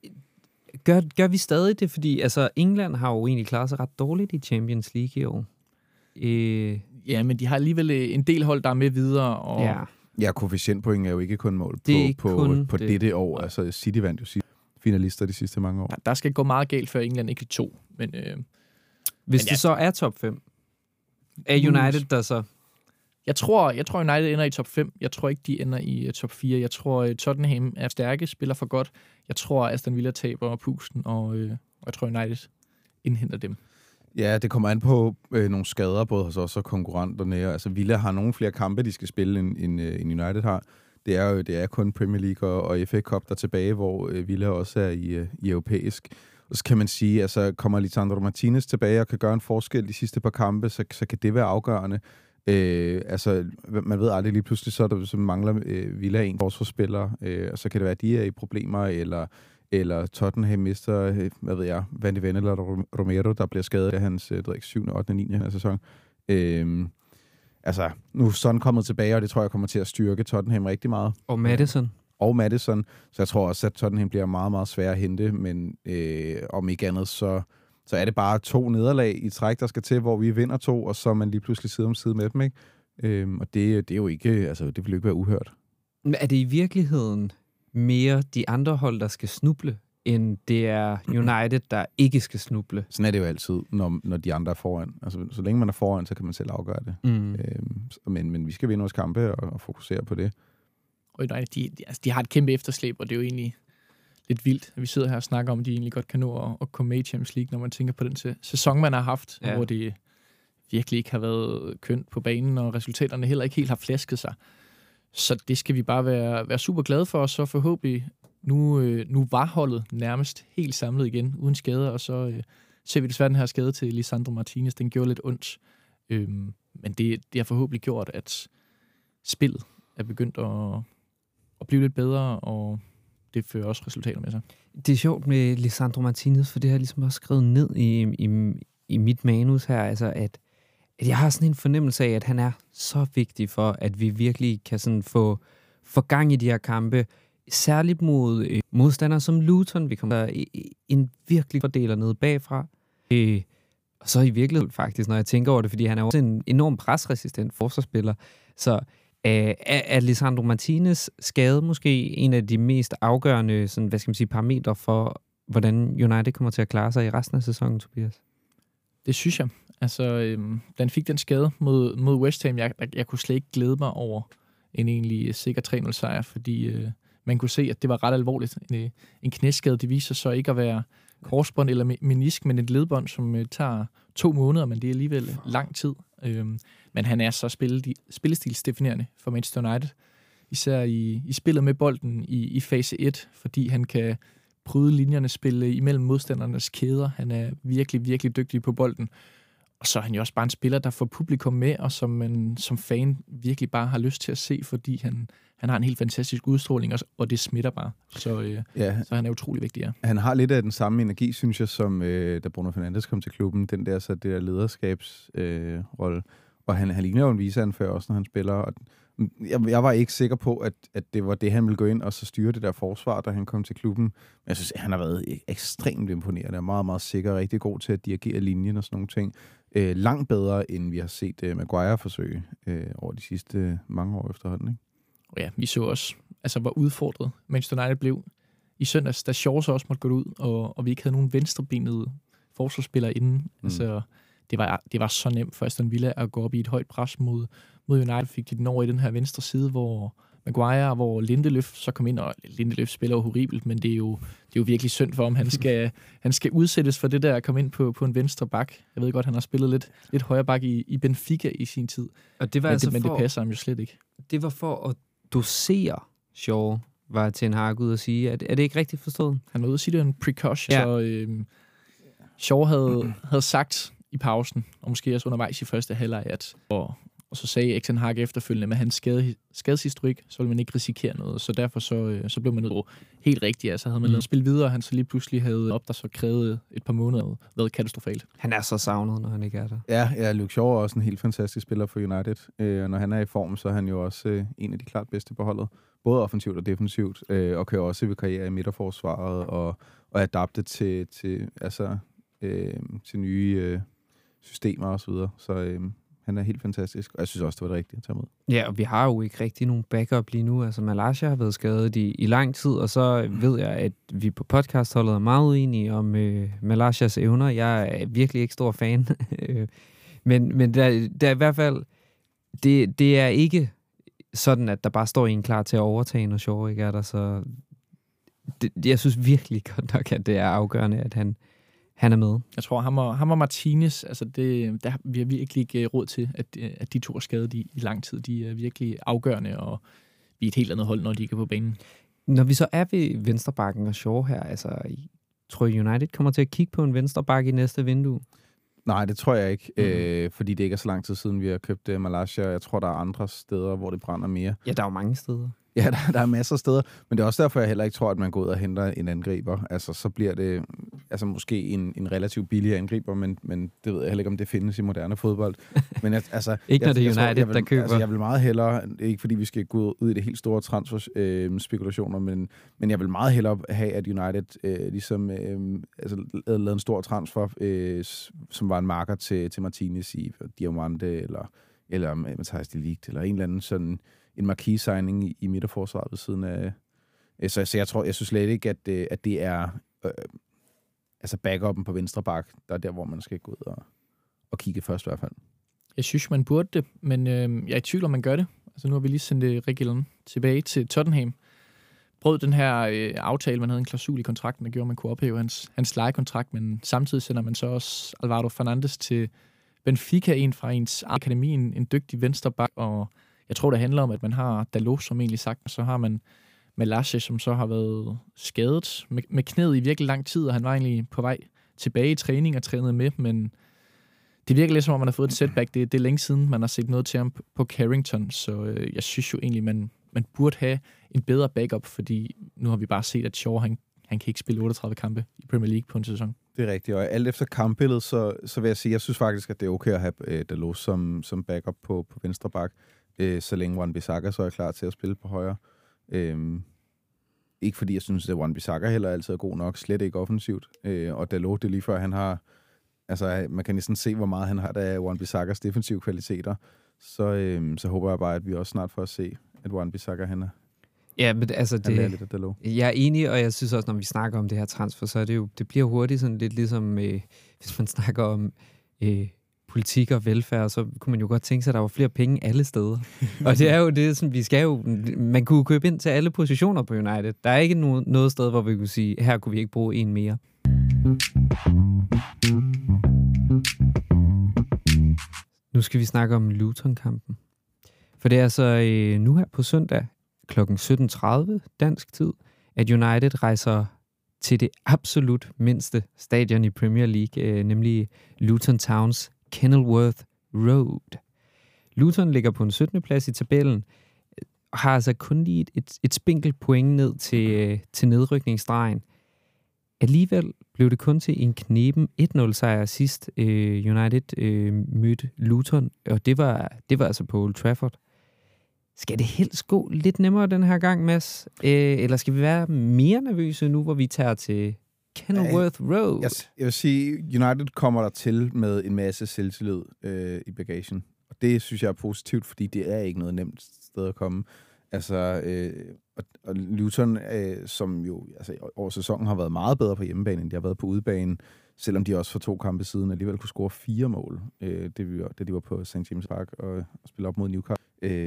Gør vi stadig det? Fordi altså, England har jo egentlig klaret sig ret dårligt i Champions League i år. Ja, men de har alligevel en del hold, der er med videre. Og Ja, koefficientpoint er jo ikke kun mål på dette år. Altså, City vandt jo finalister de sidste mange år. Der skal gå meget galt, før England ikke er 2. Hvis det så er top 5, er United der så? Jeg tror United ender i top 5. Jeg tror ikke, de ender i top 4. Jeg tror, Tottenham er stærke, spiller for godt. Jeg tror, Aston Villa taber pusten, og jeg tror, United indhenter dem. Ja, det kommer an på nogle skader, både hos os og konkurrenterne. Altså, Villa har nogle flere kampe, de skal spille, end United har. Det er kun Premier League og FA Cup, der er tilbage, hvor Villa også er i europæisk. Og så kan man sige, altså kommer Lisandro Martinez tilbage og kan gøre en forskel de sidste par kampe, så kan det være afgørende. Altså, man ved aldrig lige pludselig, så mangler Villa en forsvarsspiller, og så kan det være, at de er i problemer, eller Tottenham mister, Van de Ven eller Romero, der bliver skadet af hans 7., 8., 9. her sæson. Altså, nu er Son kommet tilbage, og det tror jeg kommer til at styrke Tottenham rigtig meget. Og Maddison. Så jeg tror også, at Tottenham bliver meget, meget svær at hente, men om ikke andet, så er det bare 2 nederlag i træk, der skal til, hvor vi vinder 2, og så man lige pludselig side om side med dem, ikke? Og det er jo ikke, altså det vil jo ikke være uhørt. Men er det i virkeligheden mere de andre hold, der skal snuble, end det er United, der ikke skal snuble? Sådan er det jo altid, når de andre er foran. Altså, så længe man er foran, så kan man selv afgøre det. Men vi skal vinde vores kampe og fokusere på det. Og United, de har et kæmpe efterslæb, og det er jo egentlig lidt vildt, at vi sidder her og snakker om, at de egentlig godt kan nå at komme med i Champions League, når man tænker på den sæson, man har haft, hvor det virkelig ikke har været kønt på banen, og resultaterne heller ikke helt har flæsket sig. Så det skal vi bare være super glade for, og så forhåbentlig nu var holdet nærmest helt samlet igen, uden skader, og så ser vi desværre den her skade til Lisandro Martinez. Den gjorde lidt ondt, men det har forhåbentlig gjort, at spillet er begyndt at blive lidt bedre, og det fører også resultater med sig. Det er sjovt med Lisandro Martinez, for det har jeg ligesom også skrevet ned i mit manus her, altså at jeg har sådan en fornemmelse af, at han er så vigtig for, at vi virkelig kan sådan få gang i de her kampe, særligt mod modstandere som Luton. Vi kommer en virkelig fordeler ned bagfra. Og så i virkeligheden faktisk, når jeg tænker over det, fordi han er også en enorm presresistent forsvarsspiller, så er Lisandro Martinez skade måske en af de mest afgørende sådan, parametre for, hvordan United kommer til at klare sig i resten af sæsonen, Tobias? Det synes jeg. Altså, da han fik den skade mod West Ham, jeg kunne slet ikke glæde mig over en egentlig sikker 3-0-sejr, fordi man kunne se, at det var ret alvorligt. En knæskade, det viser så ikke at være korsbånd eller menisk, men et ledbånd, som tager 2 måneder, men det er alligevel lang tid. Men han er så spillestilsdefinerende for Manchester United, især i spillet med bolden i fase 1, fordi han kan bryde linjerne, spille imellem modstandernes kæder. Han er virkelig, virkelig dygtig på bolden. Og så er han jo også bare en spiller, der får publikum med, og som man som fan virkelig bare har lyst til at se, fordi han har en helt fantastisk udstråling, og det smitter bare. Så han er utrolig vigtig, ja. Han har lidt af den samme energi, synes jeg, som da Bruno Fernandes kom til klubben. Den der, så det der lederskabsrolle. Og han ligner jo en viseanfører også, når han spiller. Og jeg var ikke sikker på, at det var det, han ville gå ind og så styre det der forsvar, da han kom til klubben. Men jeg synes, han har været ekstremt imponerende og meget, meget sikker og rigtig god til at dirigere linjen og sådan nogle ting. Langt bedre, end vi har set Maguire forsøge over de sidste mange år efterhånden, ikke? Og ja, vi så også, hvor udfordret Manchester United blev i søndags, da Shaw så også måtte gå ud, og vi ikke havde nogen venstrebenede forsvarsspillere inden. Altså, det var så nemt for Aston Villa at gå op i et højt pres mod United. Fik de den over i den her venstre side, hvor Maguire, hvor Lindeløf så kom ind, og Lindeløf spiller jo horribelt, men det er jo virkelig synd for ham. Han skal udsættes for det der at komme ind på en venstre bak. Jeg ved godt, han har spillet lidt højre bak i Benfica i sin tid. Og det var men det passer ham jo slet ikke. Det var for at dosere Shaw, var Ten Hag ud at sige. Er det ikke rigtigt forstået? Han var ude at sige, det var en precaution, så Shaw havde sagt i pausen, og måske også undervejs i første halvleg, og så sagde Ten Hag efterfølgende, med hans skadeshistorik, så ville man ikke risikere noget, så derfor så blev man nødt helt rigtigt. Altså havde man lavet spil videre, og han så lige pludselig havde op, der så krævede et par måneder, været katastrofalt. Han er så savnet, når han ikke er der. Ja, Luke Shaw er også en helt fantastisk spiller for United. Og når han er i form, så er han jo også en af de klart bedste på holdet. Både offensivt og defensivt, og kan også vikariere i midterforsvaret og adapte til nye systemer og så videre. Så han er helt fantastisk, og jeg synes også, det var det rigtige at tage med. Ja, og vi har jo ikke rigtig nogen backup lige nu. Altså, Malacia har været skadet i lang tid, og så ved jeg, at vi på podcastholdet er meget uenige om Malacias evner. Jeg er virkelig ikke stor fan. men der er i hvert fald... Det er ikke sådan, at der bare står en klar til at overtage, når Shaw ikke er der, så... Jeg synes virkelig godt nok, at det er afgørende, at han er med. Jeg tror, ham og Martinez, altså der vi har virkelig ikke råd til, at de to er skadet i lang tid. De er virkelig afgørende, og vi er et helt andet hold, når de er på banen. Når vi så er ved venstrebakken og Shaw her, altså, tror I United kommer til at kigge på en venstreback i næste vindue? Nej, det tror jeg ikke, fordi det ikke er så lang tid siden, vi har købt Malacia. Jeg tror, der er andre steder, hvor det brænder mere. Ja, der er jo mange steder. Ja, der er masser af steder, men det er også derfor, jeg heller ikke tror, at man går ud og henter en angriber. Altså, så bliver det måske en relativt billig angriber, men det ved jeg heller ikke, om det findes i moderne fodbold. Men ikke når det er United, der køber. Altså, jeg vil meget hellere, ikke fordi vi skal gå ud i det helt store transferspekulationer, men jeg vil meget hellere have, at United lavede en stor transfer, som var en marker til Martinez i Diamante, eller Matthijs de Ligt, eller en eller anden sådan en marquee-signing i midterforsvaret ved siden af. Så jeg synes slet ikke, at det er backupen på venstre bak, der er der, hvor man skal gå ud og kigge først i hvert fald. Jeg synes, man burde det, men jeg er i tvivl, om man gør det. Altså nu har vi lige sendt Reguilon tilbage til Tottenham. Brød den her aftale, man havde en klausul i kontrakten, der gjorde, at man kunne ophæve hans lejekontrakt, men samtidig sender man så også Alvaro Fernandes til Benfica, en fra ens akademi, en dygtig venstreback, og jeg tror, det handler om, at man har Dalot, som egentlig sagt, og så har man Malacia, som så har været skadet med knæet i virkelig lang tid, og han var egentlig på vej tilbage i træning og trænede med, men det virker lidt som om, man har fået et setback. Det er længe siden, man har set noget til ham på Carrington, så jeg synes jo egentlig, man burde have en bedre backup, fordi nu har vi bare set, at Shaw, han kan ikke spille 38 kampe i Premier League på en sæson. Det er rigtigt, og alt efter kampbilledet, så vil jeg sige, jeg synes faktisk, at det er okay at have Dalot som backup på venstre bak, så længe Wan-Bissaka så er klar til at spille på højre. Ikke fordi jeg synes, at Wan-Bissaka heller altid er god nok, slet ikke offensivt. Og Dalot, det er lige før, han har... Altså, man kan næsten se, hvor meget han har af Wan-Bissakas defensive kvaliteter. Så håber jeg bare, at vi også snart får at se, at Wan-Bissaka, han er... Ja, men altså jeg er enig, og jeg synes også, når vi snakker om det her transfer, så er det bliver hurtigt sådan lidt ligesom, hvis man snakker om politik og velfærd, så kunne man jo godt tænke sig, at der var flere penge alle steder. Og det er jo det, som vi skal jo... Man kunne købe ind til alle positioner på United. Der er ikke noget sted, hvor vi kunne sige, her kunne vi ikke bruge en mere. Nu skal vi snakke om Luton-kampen. For det er altså nu her på søndag kl. 17.30 dansk tid, at United rejser til det absolut mindste stadion i Premier League, nemlig Luton Towns Kenilworth Road. Luton ligger på en 17. plads i tabellen, og har altså kun lige et spinkelt point ned til nedrykningsstregen. Alligevel blev det kun til en kneben 1-0 sejr sidst United mødte Luton, og det var altså på Old Trafford. Skal det helst gå lidt nemmere den her gang, Mads? Eller skal vi være mere nervøse nu, hvor vi tager til Kenilworth Road? Jeg vil sige, United kommer der til med en masse selvtillid i bagagen. Og det synes jeg er positivt, fordi det er ikke noget nemt sted at komme. Altså, og Luton, som jo over sæsonen har været meget bedre på hjemmebane, end de har været på udebane, selvom de også for 2 kampe siden alligevel kunne score 4 mål, da de var på St. James Park og spille op mod Newcastle.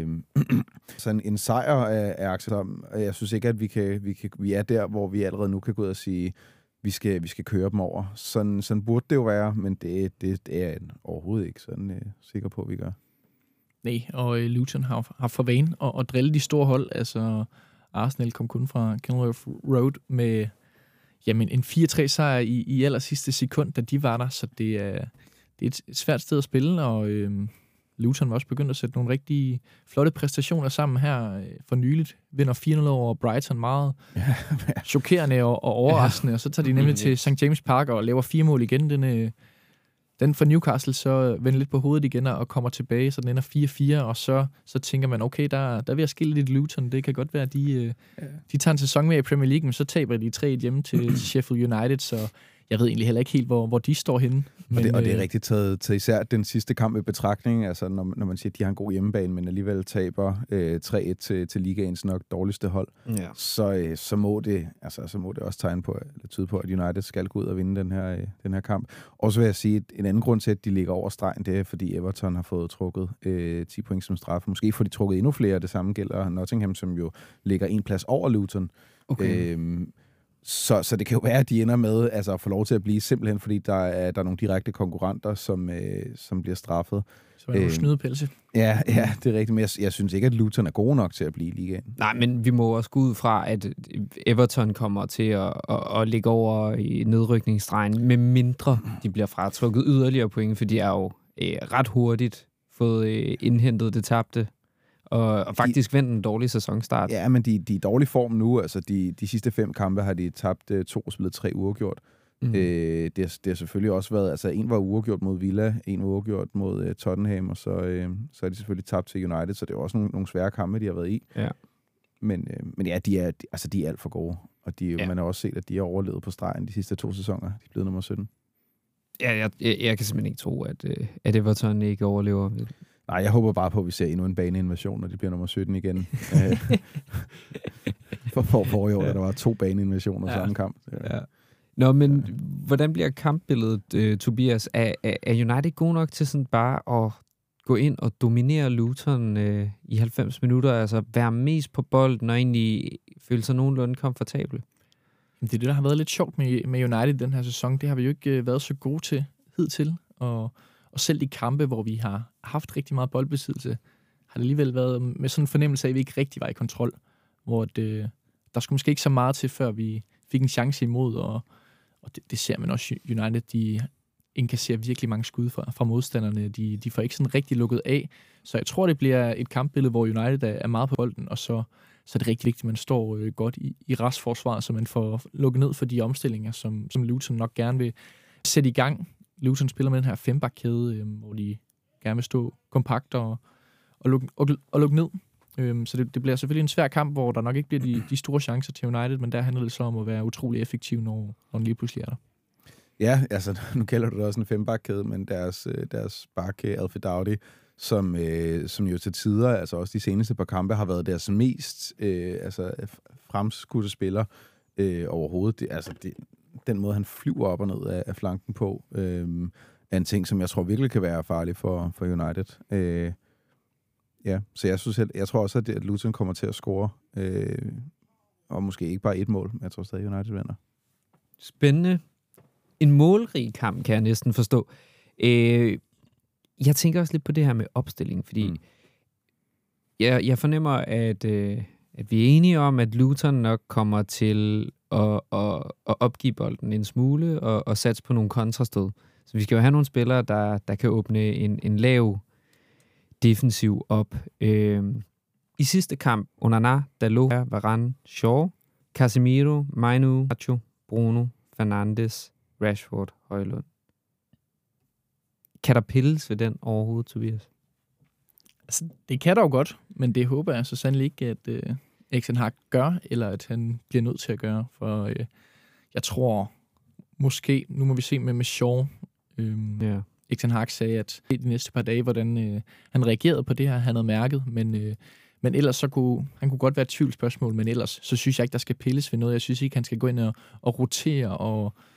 Så en sejr er acceptabelt, og jeg synes ikke, at vi er der, hvor vi allerede nu kan gå ud og sige, vi skal køre dem over. Sådan burde det jo være, men det er jeg overhovedet ikke sådan sikker på, at vi gør. Nej, og Luton har for vane at drille de store hold. Altså, Arsenal kom kun fra Kenilworth Road med en 4-3 sejr i aller sidste sekund, da de var der. Så det er et svært sted at spille, og Luton var også begyndt at sætte nogle rigtig flotte præstationer sammen her for nyligt. Vinder 4-0 over Brighton, meget chokerende og overraskende. Og så tager de nemlig til St. James Park og laver 4 mål igen. Den for Newcastle så vender lidt på hovedet igen og kommer tilbage, så den ender 4-4, og så tænker man, okay, der vil jeg skille lidt Luton. Det kan godt være, at de tager en sæson med i Premier League, men så taber de 3 hjemme til Sheffield United, så jeg ved egentlig heller ikke helt, hvor de står henne. Men, og det er rigtigt taget især den sidste kamp i betragtning, altså når man siger, at de har en god hjemmebane, men alligevel taber 3-1 til ligaens nok dårligste hold, så må det også tegne på, eller tyde på, at United skal gå ud og vinde den her kamp. Og så vil jeg sige, at en anden grund til, at de ligger over stregen, det er, fordi Everton har fået trukket 10 point som straf. Måske får de trukket endnu flere, det samme gælder Nottingham, som jo ligger en plads over Luton. Okay. Så det kan jo være, at de ender med at få lov til at blive, simpelthen fordi der er nogle direkte konkurrenter, som bliver straffet. Så er det nogle snydepelse. Ja, det er rigtigt, men jeg synes ikke, at Luton er gode nok til at blive i ligaen. Nej, men vi må også gå ud fra, at Everton kommer til at ligge over i nedrykningsstregen, med mindre de bliver fratrukket yderligere point, for de er jo ret hurtigt fået indhentet det tabte. Og faktisk vendt en dårlig sæsonstart. Ja, men de er i dårlig form nu. Altså, de sidste 5 kampe har de tabt 2 og spillet 3 uafgjort. Det har selvfølgelig også været... Altså, en var uafgjort mod Villa, en var uafgjort mod Tottenham, og så er de selvfølgelig tabt til United, så det er også nogle svære kampe, de har været i. Ja. Men ja, de er alt for gode. Og man har også set, at de har overlevet på stregen de sidste 2 sæsoner. De er blevet nummer 17. Ja, jeg kan simpelthen ikke tro, at Everton ikke overlever. Nej, jeg håber bare på, at vi ser endnu en baneinvasion, når de bliver nummer 17 igen. For i år, der var 2 baneinvasioner samme kamp. Ja. Nå, men hvordan bliver kampbilledet, Tobias? Er United god nok til sådan bare at gå ind og dominere Luton i 90 minutter? Altså være mest på bolden og egentlig føle sig nogenlunde komfortable? Det er det, der har været lidt sjovt med United den her sæson. Det har vi jo ikke været så gode til hidtil. Og selv i kampe, hvor vi har haft rigtig meget boldbesiddelse, har det alligevel været med sådan en fornemmelse af, at vi ikke rigtig var i kontrol. Hvor der skulle måske ikke så meget til, før vi fik en chance imod, og det ser man også. United, de indkasserer virkelig mange skud fra modstanderne. De får ikke sådan rigtig lukket af. Så jeg tror, det bliver et kampbillede, hvor United er meget på bolden, og så er det rigtig vigtigt, at man står godt i restforsvaret, så man får lukket ned for de omstillinger, som Luton nok gerne vil sætte i gang. Luton spiller med den her 5-bakkæde, hvor de gerne vil stå kompakt og lukke ned. Så det bliver selvfølgelig en svær kamp, hvor der nok ikke bliver de store chancer til United, men der handler det så om at være utrolig effektiv, når den lige pludselig er der. Ja, altså nu kalder du det også en 5-bakkæde, men deres bakke Alfie Doughty, som jo til tider, altså også de seneste par kampe, har været deres mest fremskudte spiller overhovedet. Den måde, han flyver op og ned af flanken på, er en ting, som jeg tror virkelig kan være farlig for United. Så jeg tror også, at Luton kommer til at score, og måske ikke bare 1 mål, men jeg tror stadig, United vinder. Spændende. En målrig kamp, kan jeg næsten forstå. Jeg tænker også lidt på det her med opstilling, fordi jeg fornemmer, at vi er enige om, at Luton nok kommer til at opgive bolden en smule og satse på nogle kontrastød. Så vi skal jo have nogle spillere, der kan åbne en lav defensiv op. I sidste kamp, Onana, Dalot, Varane, Shaw, Casemiro, Mainu, Nacho, Bruno, Fernandes, Rashford, Højlund. Kan der pilles ved den overhovedet, Tobias? Altså, det kan der jo godt, men det håber jeg så sandelig ikke, at Erik ten Hag gør, eller at han bliver nødt til at gøre. For jeg tror måske, nu må vi se med Shaw. Erik ten Hag sagde, at de næste par dage, hvordan han reagerede på det her, han havde mærket, men ellers så kunne han godt være et tvivlsspørgsmål, men ellers så synes jeg ikke, der skal pilles ved noget. Jeg synes ikke, han skal gå ind og rotere og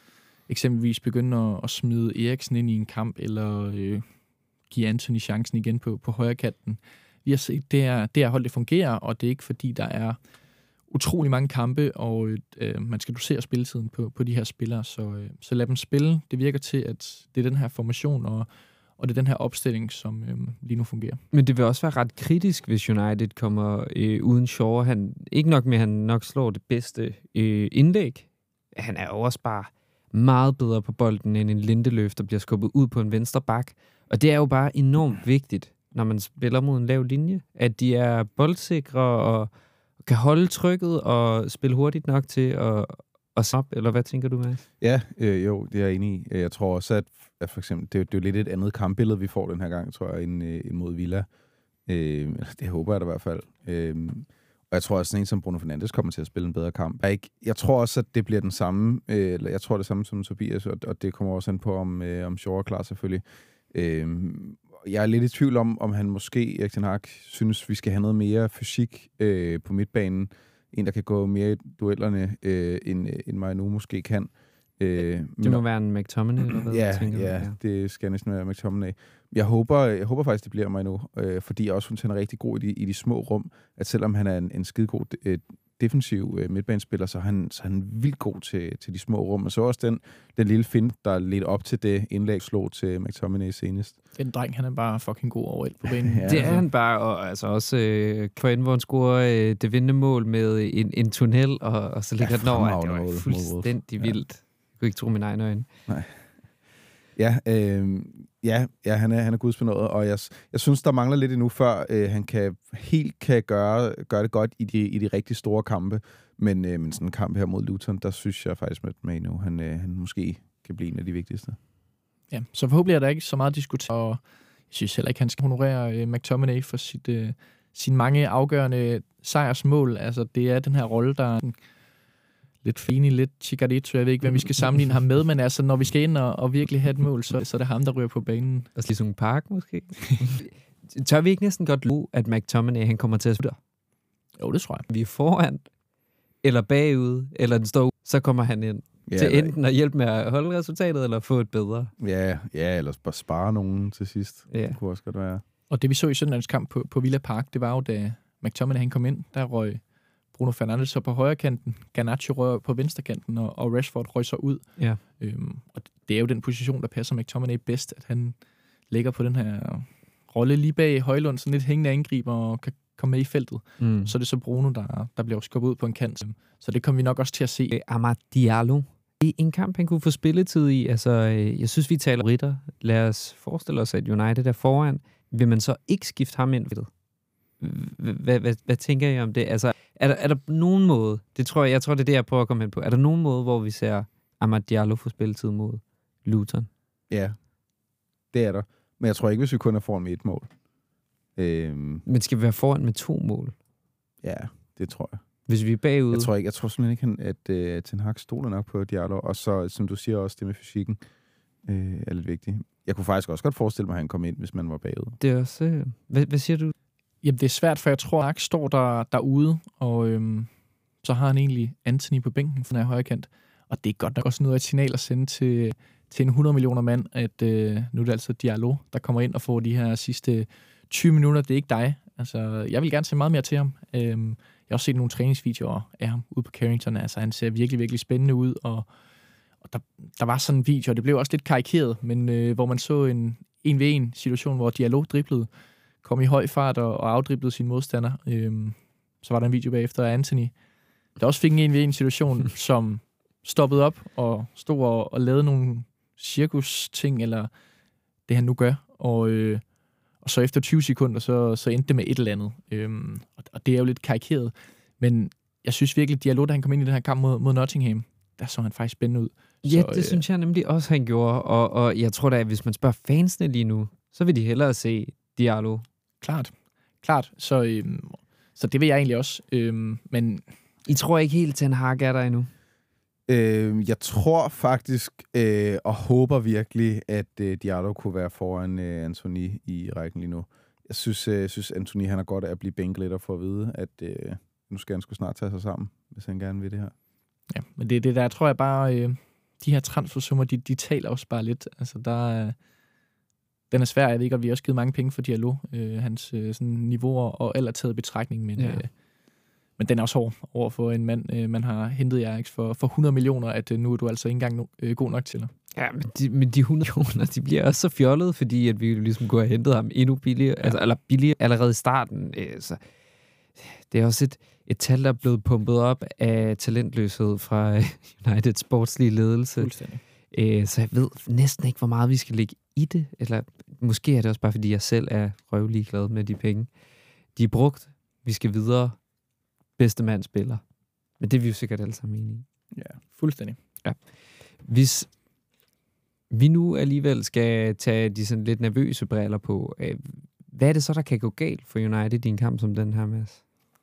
eksempelvis begynde at smide Eriksen ind i en kamp, eller give Anthony chancen igen på højre kanten. Vi har set, det her hold, det fungerer, og det er ikke fordi, der er utrolig mange kampe, og man skal dosere spilletiden på de her spillere, så lad dem spille. Det virker til, at det er den her formation, og det er den her opstilling, som lige nu fungerer. Men det vil også være ret kritisk, hvis United kommer uden Shaw. Ikke nok med, at han nok slår det bedste indlæg. Han er jo også bare meget bedre på bolden end en Lindeløf, der bliver skubbet ud på en venstre bak. Og det er jo bare enormt vigtigt, når man spiller mod en lav linje, at de er boldsikre og kan holde trykket og spille hurtigt nok til at op, eller hvad tænker du, Mads? Ja, jo, det er jeg enig i. Jeg tror også, at for eksempel, det er jo lidt et andet kampbillede, vi får den her gang, tror jeg, end mod Villa. Det håber jeg da i hvert fald. Og jeg tror også, sådan en som Bruno Fernandes kommer til at spille en bedre kamp. Jeg tror også, at det bliver den samme, eller jeg tror det samme som Tobias, og det kommer også an på, om Shaw er klar selvfølgelig. Jeg er lidt i tvivl om han måske, Erik ten Hag, synes, vi skal have noget mere fysik på midtbanen. En, der kan gå mere i duellerne, end Mainu måske kan. Det må være en McTominay, eller hvad? Ja, det skal næsten være McTominay. Jeg håber faktisk, det bliver Mainu, fordi jeg også synes, han er rigtig god i de små rum, at selvom han er en skidegod defensiv midtbanespiller, så er han vildt god til de små rum. Og så også den lille fint, der ledte op til det indlæg, slog til McTominay senest. Den dreng, han er bare fucking god overalt på banen. Ja, det er han bare, og altså også Kvarten, hvor han scorer det vindende mål med en tunnel, og så ligger den over. Det var fuldstændig vildt. Jeg kunne ikke tro mine egne øjne. Nej. Ja, han er gudsbenået, og jeg synes, der mangler lidt endnu, før han kan gøre det godt i de rigtig store kampe. Men sådan en kamp her mod Luton, der synes jeg faktisk, at Mainu, han måske kan blive en af de vigtigste. Ja, så forhåbentlig er der ikke så meget at diskutere, og jeg synes heller ikke, han skal honorere McTominay for sine mange afgørende sejrsmål. Altså, det er den her rolle, der er lidt Fini, lidt Chicharito, jeg ved ikke, hvad vi skal sammenligne ham med, men altså, når vi skal ind og virkelig have et mål, så er det ham, der ryger på banen. Altså ligesom Park, måske? Tør vi ikke næsten godt love, at McTominay, han kommer til at slutte? Jo, det tror jeg. Vi er foran, eller bagud, eller den står ud, så kommer han ind til enten at hjælpe med at holde resultatet, eller få et bedre. Ja, eller bare spare nogen til sidst. Ja. Det kunne også godt være. Og det vi så i søndagens kamp på Villa Park, det var jo, da McTominay han kom ind, der røg Bruno Fernandes så på højre kanten, Garnacho røg på venstre kanten, og Rashford røg så ud. Ja. Og det er jo den position, der passer McTominay bedst, at han ligger på den her rolle lige bag Højlund, sådan lidt hængende angriber og kan komme med i feltet. Så er det så Bruno, der bliver skubbet ud på en kant. Så det kommer vi nok også til at se. Amad Diallo. I en kamp, han kunne få spilletid i. Altså, jeg synes, vi taler ritter. Lad os forestille os, at United er foran. Vil man så ikke skifte ham ind ved det? Hvad tænker I om det? Altså, er der nogen måde, jeg tror, det er det, jeg prøver at komme hen på. Er der nogen måde, hvor vi ser Amad Diallo få spilletid mod Luton? Ja, det er der. Men jeg tror ikke, hvis vi kun er foran med et mål. Men skal vi være foran med 2 mål? Ja, det tror jeg. Hvis vi er bagud? Jeg tror simpelthen ikke, at Ten Hag stoler nok på Diallo. Og så, som du siger, også det med fysikken er lidt vigtigt. Jeg kunne faktisk også godt forestille mig, at han kom ind, hvis man var bagud. Det er også... Hvad siger du? Jamen, det er svært, for jeg tror, at Hag står derude, og så har han egentlig Anthony på bænken for den her højre kant. Og det er godt nok også noget af et signal at sende til en 100 millioner mand, at nu er det altså Diallo, der kommer ind og får de her sidste 20 minutter. Det er ikke dig. Altså, jeg vil gerne se meget mere til ham. Jeg har også set nogle træningsvideoer af ham ude på Carrington. Altså, han ser virkelig, virkelig spændende ud, og der var sådan en video, og det blev også lidt karikeret, men hvor man så en 1v1-situation, hvor Diallo driblede, kom i høj fart og afdriblede sin modstander. Så var der en video bagefter af Anthony, der også fik en 1v1-situation, som stoppede op og stod og lavede nogle cirkus-ting, eller det han nu gør. Og så efter 20 sekunder, så endte det med et eller andet. Og det er jo lidt karikeret. Men jeg synes virkelig, at Diallo, da han kom ind i den her kamp mod Nottingham, der så han faktisk spændende ud. Ja, det synes jeg nemlig også, han gjorde. Og jeg tror da, at hvis man spørger fansene lige nu, så vil de hellere se Diallo. Klart. Så det vil jeg egentlig også. Men I tror ikke helt, Ten Hag er der endnu? Jeg tror faktisk, og håber virkelig, at Diallo kunne være foran Anthony i rækken lige nu. Jeg synes Anthony, han er godt af at blive bænket lidt og få at vide, at nu skal han sgu snart tage sig sammen, hvis han gerne vil det her. Ja, men det der tror jeg bare, de her transfersummer, de taler også bare lidt. Altså, den er svær. Jeg ved ikke, at vi har også givet mange penge for Diallo. Hans sådan, niveauer og alder taget betragtning, men den er også hård over for en mand, man har hentet i Ajax for 100 millioner, at nu er du altså ikke engang god nok til det. Ja, men de 100 millioner, de bliver også så fjollede, fordi at vi ligesom kunne have hentet ham endnu billigere, eller billigere allerede i starten. Så det er også et tal, der er blevet pumpet op af talentløshed fra Uniteds sportslige ledelse. Så jeg ved næsten ikke, hvor meget vi skal lægge i det, eller måske er det også bare, fordi jeg selv er røvlig glad med de penge. De er brugt, vi skal videre, bedste mand spiller. Men det er vi jo sikkert alle sammen enige i. Ja, fuldstændig. Ja. Hvis vi nu alligevel skal tage de sådan lidt nervøse briller på, hvad er det så, der kan gå galt for United i en kamp som den her, Mads?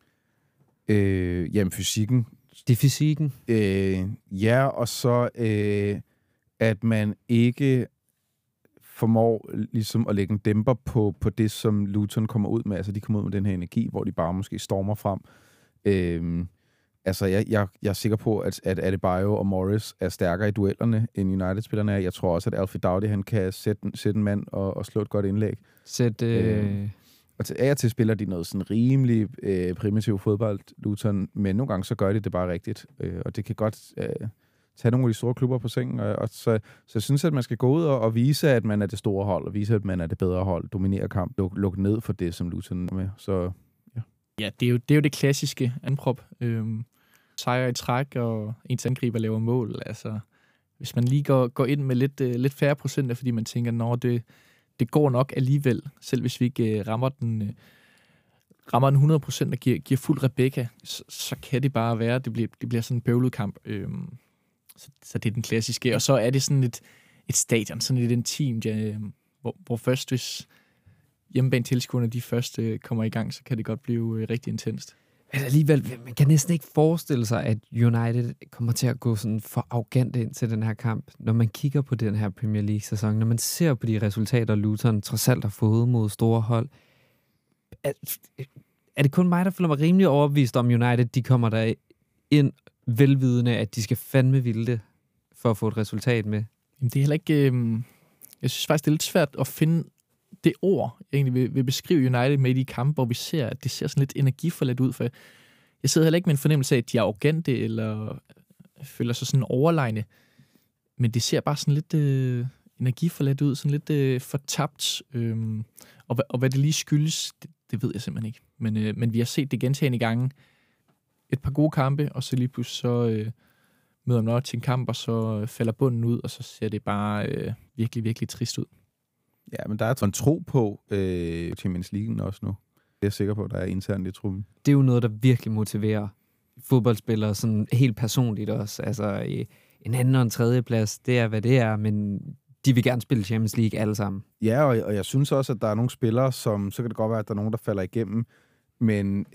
Jamen, fysikken. Det er fysikken? Ja, og så at man ikke formår ligesom at lægge en dæmper på det, som Luton kommer ud med. Altså, de kommer ud med den her energi, hvor de bare måske stormer frem. Altså, jeg er sikker på, at Adebayo og Morris er stærkere i duellerne, end United-spillerne er. Jeg tror også, at Alfie Doughty, han kan sætte en mand og slå et godt indlæg. Og til spiller de noget sådan rimelig primitiv fodbold, Luton, men nogle gange så gør de det bare rigtigt. Og det kan godt tage nogle af de store klubber på sengen. Så jeg synes, at man skal gå ud og vise, at man er det store hold, og vise, at man er det bedre hold, dominere kamp, lukke ned for det, som Luton er med. Så ja, det er jo det klassiske anprop. Sejre i træk, og ens angriber laver mål. Altså, hvis man lige går ind med lidt færre procenter, fordi man tænker, det går nok alligevel, selv hvis vi ikke rammer den 100% og giver fuld Rebecca, så kan det bare være, det bliver sådan en bøvlet kamp. Så det er den klassiske. Og så er det sådan et stadion, sådan et intimt, hvor først hvis hjemmebane-tilskuerne de først kommer i gang, så kan det godt blive rigtig intenst. Men alligevel, man kan næsten ikke forestille sig, at United kommer til at gå sådan for arrogant ind til den her kamp. Når man kigger på den her Premier League-sæson, når man ser på de resultater, Luton trods alt har fået mod store hold, er det kun mig, der føler mig rimelig overbevist om United, de kommer der ind velvidende, at de skal fandme ville det for at få et resultat med? Jamen, det er heller ikke... Jeg synes faktisk, det er lidt svært at finde det ord, jeg egentlig vil beskrive United med i de kampe, hvor vi ser, at det ser sådan lidt energiforladt ud. For jeg sidder heller ikke med en fornemmelse af, at de er arrogante, eller føler sig sådan overlegne. Men det ser bare sådan lidt energiforladt ud, sådan lidt fortabt. Og hvad det lige skyldes, det ved jeg simpelthen ikke. Men vi har set det gentagne gange. Et par gode kampe, og så lige pludselig så møder man op til en kamp, og så falder bunden ud, og så ser det bare virkelig, virkelig trist ud. Ja, men der er en tro på Champions League også nu. Det er jeg sikker på, at der er internt i truppen. Det er jo noget, der virkelig motiverer fodboldspillere sådan helt personligt også. Altså en anden og en tredje plads, det er, hvad det er, men de vil gerne spille Champions League alle sammen. Ja, og jeg synes også, at der er nogle spillere, så kan det godt være, at der er nogen, der falder igennem, men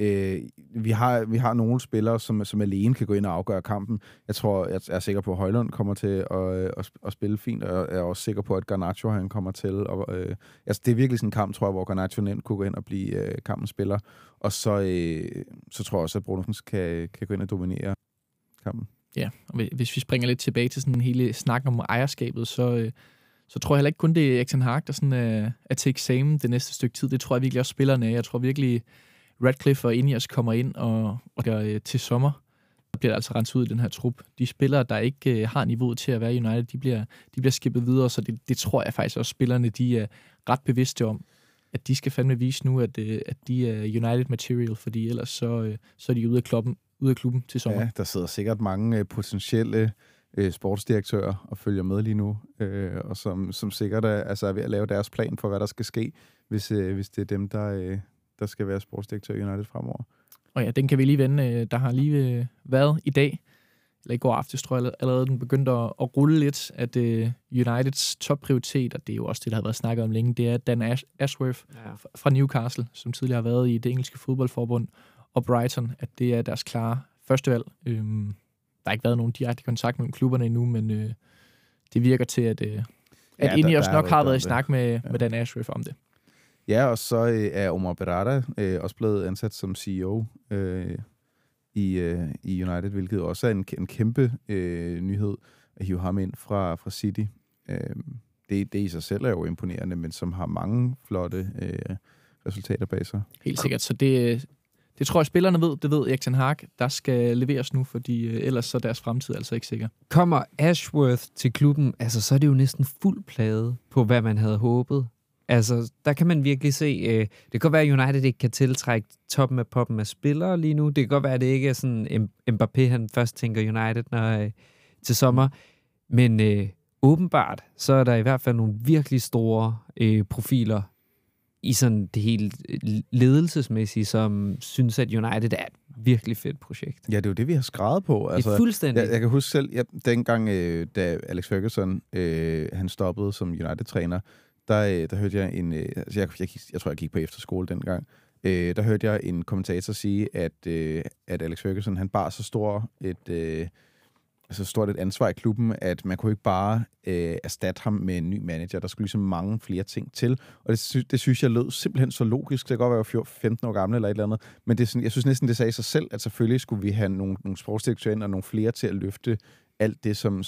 vi har nogle spillere, som alene kan gå ind og afgøre kampen. Jeg er sikker på, at Højlund kommer til at spille fint, og jeg er også sikker på, at Garnacho han kommer til. Altså, det er virkelig sådan en kamp, tror jeg, hvor Garnacho nemt kunne gå ind og blive kampens spiller. Og så tror jeg også, at Bruno kan gå ind og dominere kampen. Ja, og hvis vi springer lidt tilbage til sådan en hele snak om ejerskabet, så tror jeg heller ikke kun, det er Erik ten Hag, der sådan er til eksamen det næste stykke tid. Det tror jeg virkelig også spillerne er. Jeg tror virkelig, Radcliffe og Ineos kommer ind og gør til sommer. Der bliver altså renset ud i den her trup. De spillere, der ikke har niveauet til at være United, de bliver skippet videre, så det tror jeg faktisk også, spillerne de er ret bevidste om, at de skal fandme vise nu, at de er United material, fordi ellers så er de ude af klubben til sommer. Ja, der sidder sikkert mange potentielle sportsdirektører og følger med lige nu, og som sikkert er ved at lave deres plan for, hvad der skal ske, hvis det er dem, der skal være sportsdirektør i United fremover. Og ja, den kan vi lige vende. Der har lige været i dag, eller i går aftes, tror jeg allerede, den begyndte at rulle lidt, at Uniteds topprioritet, og det er jo også det, der har været snakket om længe, det er Dan Ashworth fra Newcastle, som tidligere har været i det engelske fodboldforbund, og Brighton, at det er deres klare førstevalg. Der har ikke været nogen direkte kontakt mellem klubberne endnu, men det virker til, at Ineos nok har været i snak med Dan Ashworth om det. Ja, og så er Omar Berrada også blevet ansat som CEO i United, hvilket også er en kæmpe nyhed. hive ham ind fra City. Det i sig selv er jo imponerende, men som har mange flotte resultater bag sig. Helt sikkert, så det tror jeg, spillerne ved. Det ved Erik ten Hag. Der skal leveres nu, fordi ellers så er deres fremtid altså ikke sikker. Kommer Ashworth til klubben, altså så er det jo næsten fuld plade på, hvad man havde håbet. Altså, der kan man virkelig se, det kan godt være, at United ikke kan tiltrække toppen af poppen af spillere lige nu. Det kan godt være, at det ikke er sådan Mbappé, han først tænker United til sommer. Men åbenbart, så er der i hvert fald nogle virkelig store profiler i sådan det helt ledelsesmæssige, som synes, at United er et virkelig fedt projekt. Ja, det er jo det, vi har skrevet på. Altså, det er fuldstændig. Jeg kan huske selv, dengang, da Alex Ferguson han stoppede som United-træner, der hørte jeg jeg tror, jeg gik på efterskole dengang, der hørte jeg en kommentator sige, at Alex Ferguson, han bar så stort et ansvar i klubben, at man kunne ikke bare erstatte ham med en ny manager. Der skulle ligesom mange flere ting til. Og det synes jeg lød simpelthen så logisk. Det kan godt være, at jeg var 15 år gammel eller et eller andet. Men det er sådan, jeg synes næsten, det sagde sig selv, at selvfølgelig skulle vi have nogle sportsdirektører ind og nogle flere til at løfte alt det, som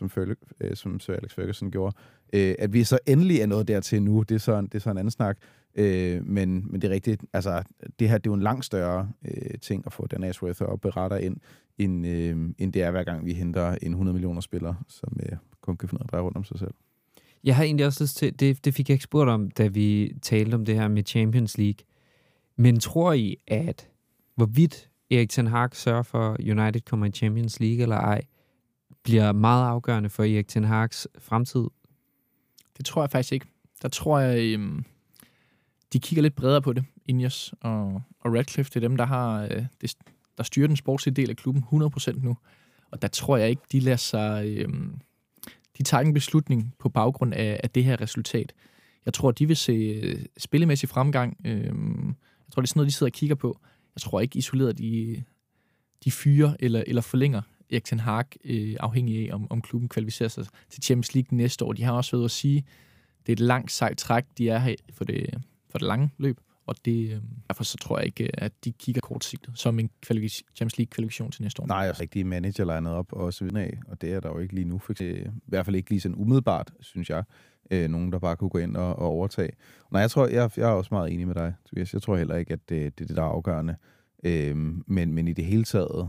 Sir Alex Ferguson gjorde. At vi så endelig er nået dertil nu, det er så en anden snak. Men det er rigtigt. Altså, det her, det er jo en langt større ting at få Dan Ashworth og beretter ind, end det er hver gang vi henter en 100 millioner spillere, som kun kan finde ud af at dreje rundt om sig selv. Jeg har egentlig også lyst til, det fik jeg ikke spurgt om, da vi talte om det her med Champions League. Men tror I, at hvorvidt Erik ten Hag sørger for, at United kommer i Champions League eller ej, bliver meget afgørende for Erik ten Hags fremtid? Det tror jeg faktisk ikke. Der tror jeg, de kigger lidt bredere på det. Ineos og Radcliffe, det er dem, der har der styrer den sportslige del af klubben 100% nu. Og der tror jeg ikke, de lader sig... de tager en beslutning på baggrund af det her resultat. Jeg tror, de vil se spillemæssig fremgang. Jeg tror, det er sådan noget, de sidder og kigger på. Jeg tror ikke isoleret, de fyrer eller forlænger Erik ten Hag, afhængig af, om klubben kvalificerer sig til Champions League næste år. De har også været at sige, det er et langt sejt træk, de er her for det lange løb. Og derfor så tror jeg ikke, at de kigger kortsigtet som en Champions League-kvalifikation til næste år. Nej, jeg rigtig manager legnet op og så videre af, og det er der jo ikke lige nu. I hvert fald ikke lige sådan umiddelbart, synes jeg. Nogen, der bare kunne gå ind og overtage. Nej, jeg er også meget enig med dig, Tobias. Jeg tror heller ikke, at det er det, der er afgørende. Men i det hele taget,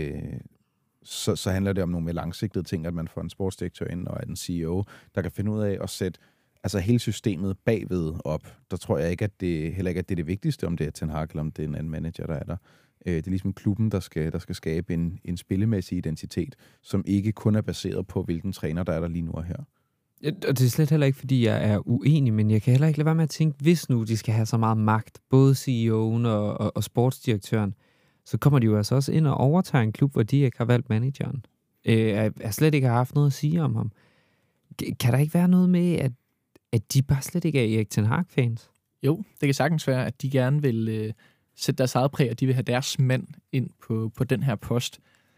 så handler det om nogle mere langsigtede ting, at man får en sportsdirektør ind og en CEO, der kan finde ud af at sætte hele systemet bagved op. Der tror jeg ikke, at det heller ikke at det er det vigtigste, om det er ten Hag eller om det er en anden manager, der er der. Det er ligesom klubben, der skal skabe en spillemæssig identitet, som ikke kun er baseret på, hvilken træner, der er der lige nu og her. Og det er slet heller ikke, fordi jeg er uenig, men jeg kan heller ikke lade være med at tænke, hvis nu de skal have så meget magt, både CEO'en og sportsdirektøren, så kommer de jo altså også ind og overtager en klub, hvor de ikke har valgt manageren. Jeg slet ikke har haft noget at sige om ham. Kan der ikke være noget med, at de bare slet ikke er Erik ten Hag-fans? Jo, det kan sagtens være, at de gerne vil sætte deres eget præg, og de vil have deres mand ind på den her post.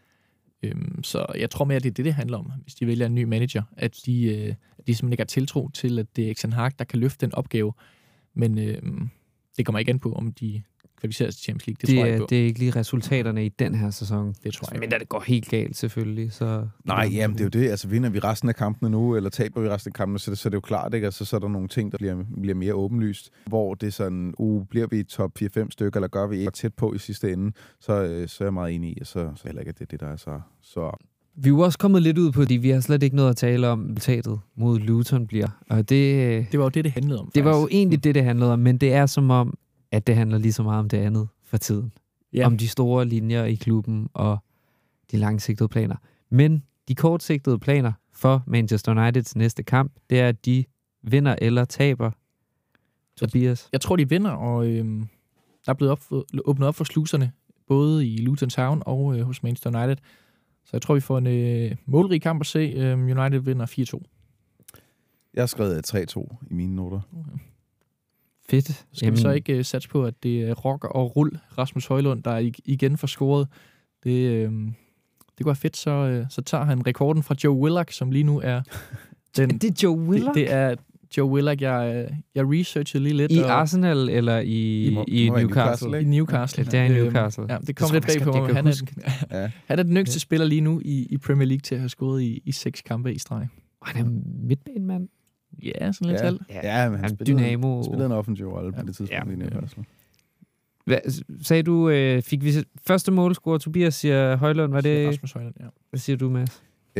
Så jeg tror mere, at det er det handler om, hvis de vælger en ny manager, at de simpelthen ikke har tiltro til, at det er Erik ten Hag, der kan løfte den opgave. Men det kommer ikke an på, om de kvalificerer til Champions League. Det tror jeg ikke på. Det er ikke lige resultaterne i den her sæson. Det tror jeg. Men da det går helt galt, selvfølgelig. Så nej, jamen det er jo det. Altså vinder vi resten af kampene nu, eller taber vi resten af kampene, så er det jo klart, ikke? Altså, så er der nogle ting, der bliver mere åbenlyst, hvor det er sådan, bliver vi i top 4-5 stykker, eller gør vi ikke tæt på i sidste ende, så er jeg meget enig i, så heller ikke, at det er det, der er så... Vi er jo også kommet lidt ud på det. Vi har slet ikke noget at tale om, resultatet mod Luton bliver. Og det var jo det handlede om. Det var jo egentlig det handlede om, men det er som om, at det handler lige så meget om det andet for tiden. Ja. Om de store linjer i klubben og de langsigtede planer. Men de kortsigtede planer for Manchester Uniteds næste kamp, det er, at de vinder eller taber. Tobias? Jeg tror, de vinder, og der er blevet åbnet op for sluserne, både i Luton Town og hos Manchester United. Så jeg tror, vi får en målrig kamp at se. United vinder 4-2. Jeg har skrevet 3-2 i mine noter. Okay. Fedt. Skal vi så ikke satse på, at det er rock og rull Rasmus Højlund, der igen får scoret? Det kunne være fedt, så tager han rekorden fra Joe Willock, som lige nu er den... Det er Joe Willock? Det er Joe Willock, jeg researchede lige lidt. I Arsenal eller i Newcastle? I Newcastle. Det er i Newcastle. Ja, det kom lidt bag på mig. Han er den yngste spiller lige nu i Premier League til at have scoret i 6 kampe i streg. Han er midtbanemand. Ja, sådan lidt halv. Ja, men han spillede en offensiv rolle på det tidspunkt i Newcastle. Hvad sagde du, fik vi første målscorer? Tobias siger Højlund, var det? Rasmus Højlund, ja. Hvad siger du, Mads?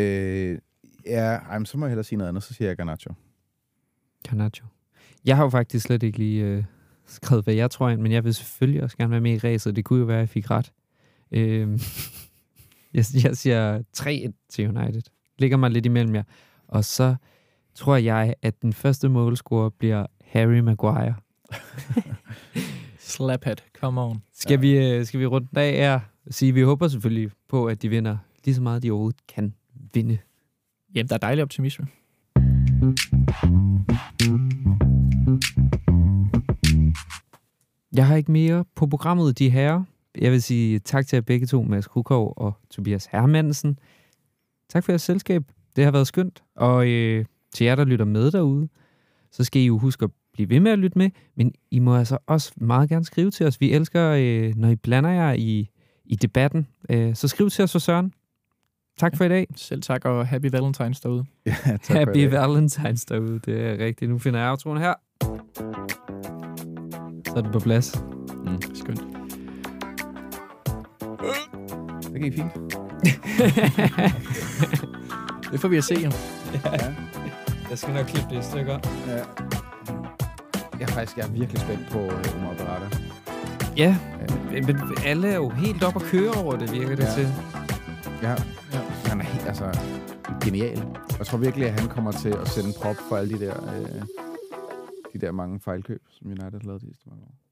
Så må jeg hellere sige noget andet, så siger jeg Garnacho. Garnacho. Jeg har jo faktisk slet ikke lige skrevet, hvad jeg tror ind, men jeg vil selvfølgelig også gerne være med i ræset. Det kunne jo være, at jeg fik ret. Jeg siger 3-1 til United. Ligger mig lidt imellem jer. Og så tror jeg, at den første målscorer bliver Harry Maguire. Slaphead, come on. Skal vi runde af her? Sige, vi håber selvfølgelig på, at de vinder lige så meget, de overhovedet kan vinde. Jamen, der er dejlig optimisme. Jeg har ikke mere på programmet, de herrer. Jeg vil sige tak til jer begge to, Mads Krukov og Tobias Hermansen. Tak for jeres selskab. Det har været skønt. Og til jer, der lytter med derude, så skal I jo huske at blive ved med at lytte med, men I må altså også meget gerne skrive til os. Vi elsker, når I blander jer i debatten. Så skriv til os for Søren. Tak for i dag. Selv tak, og happy Valentine's derude. Ja, tak happy Valentine's derude, det er rigtigt. Nu finder jeg outroen her. Så er det på plads. Skønt. Det gik fint. Det får vi at se, jo. Ja. Jeg skal nok klippe det i stykker. Ja. Jeg er virkelig spændt på Omar Berrada. Ja, men alle er jo helt op at køre over det, virker det til. Ja. Han er helt, genial. Jeg tror virkelig, at han kommer til at sætte en prop for alle de der mange fejlkøb, som United har lavet de sidste mange år.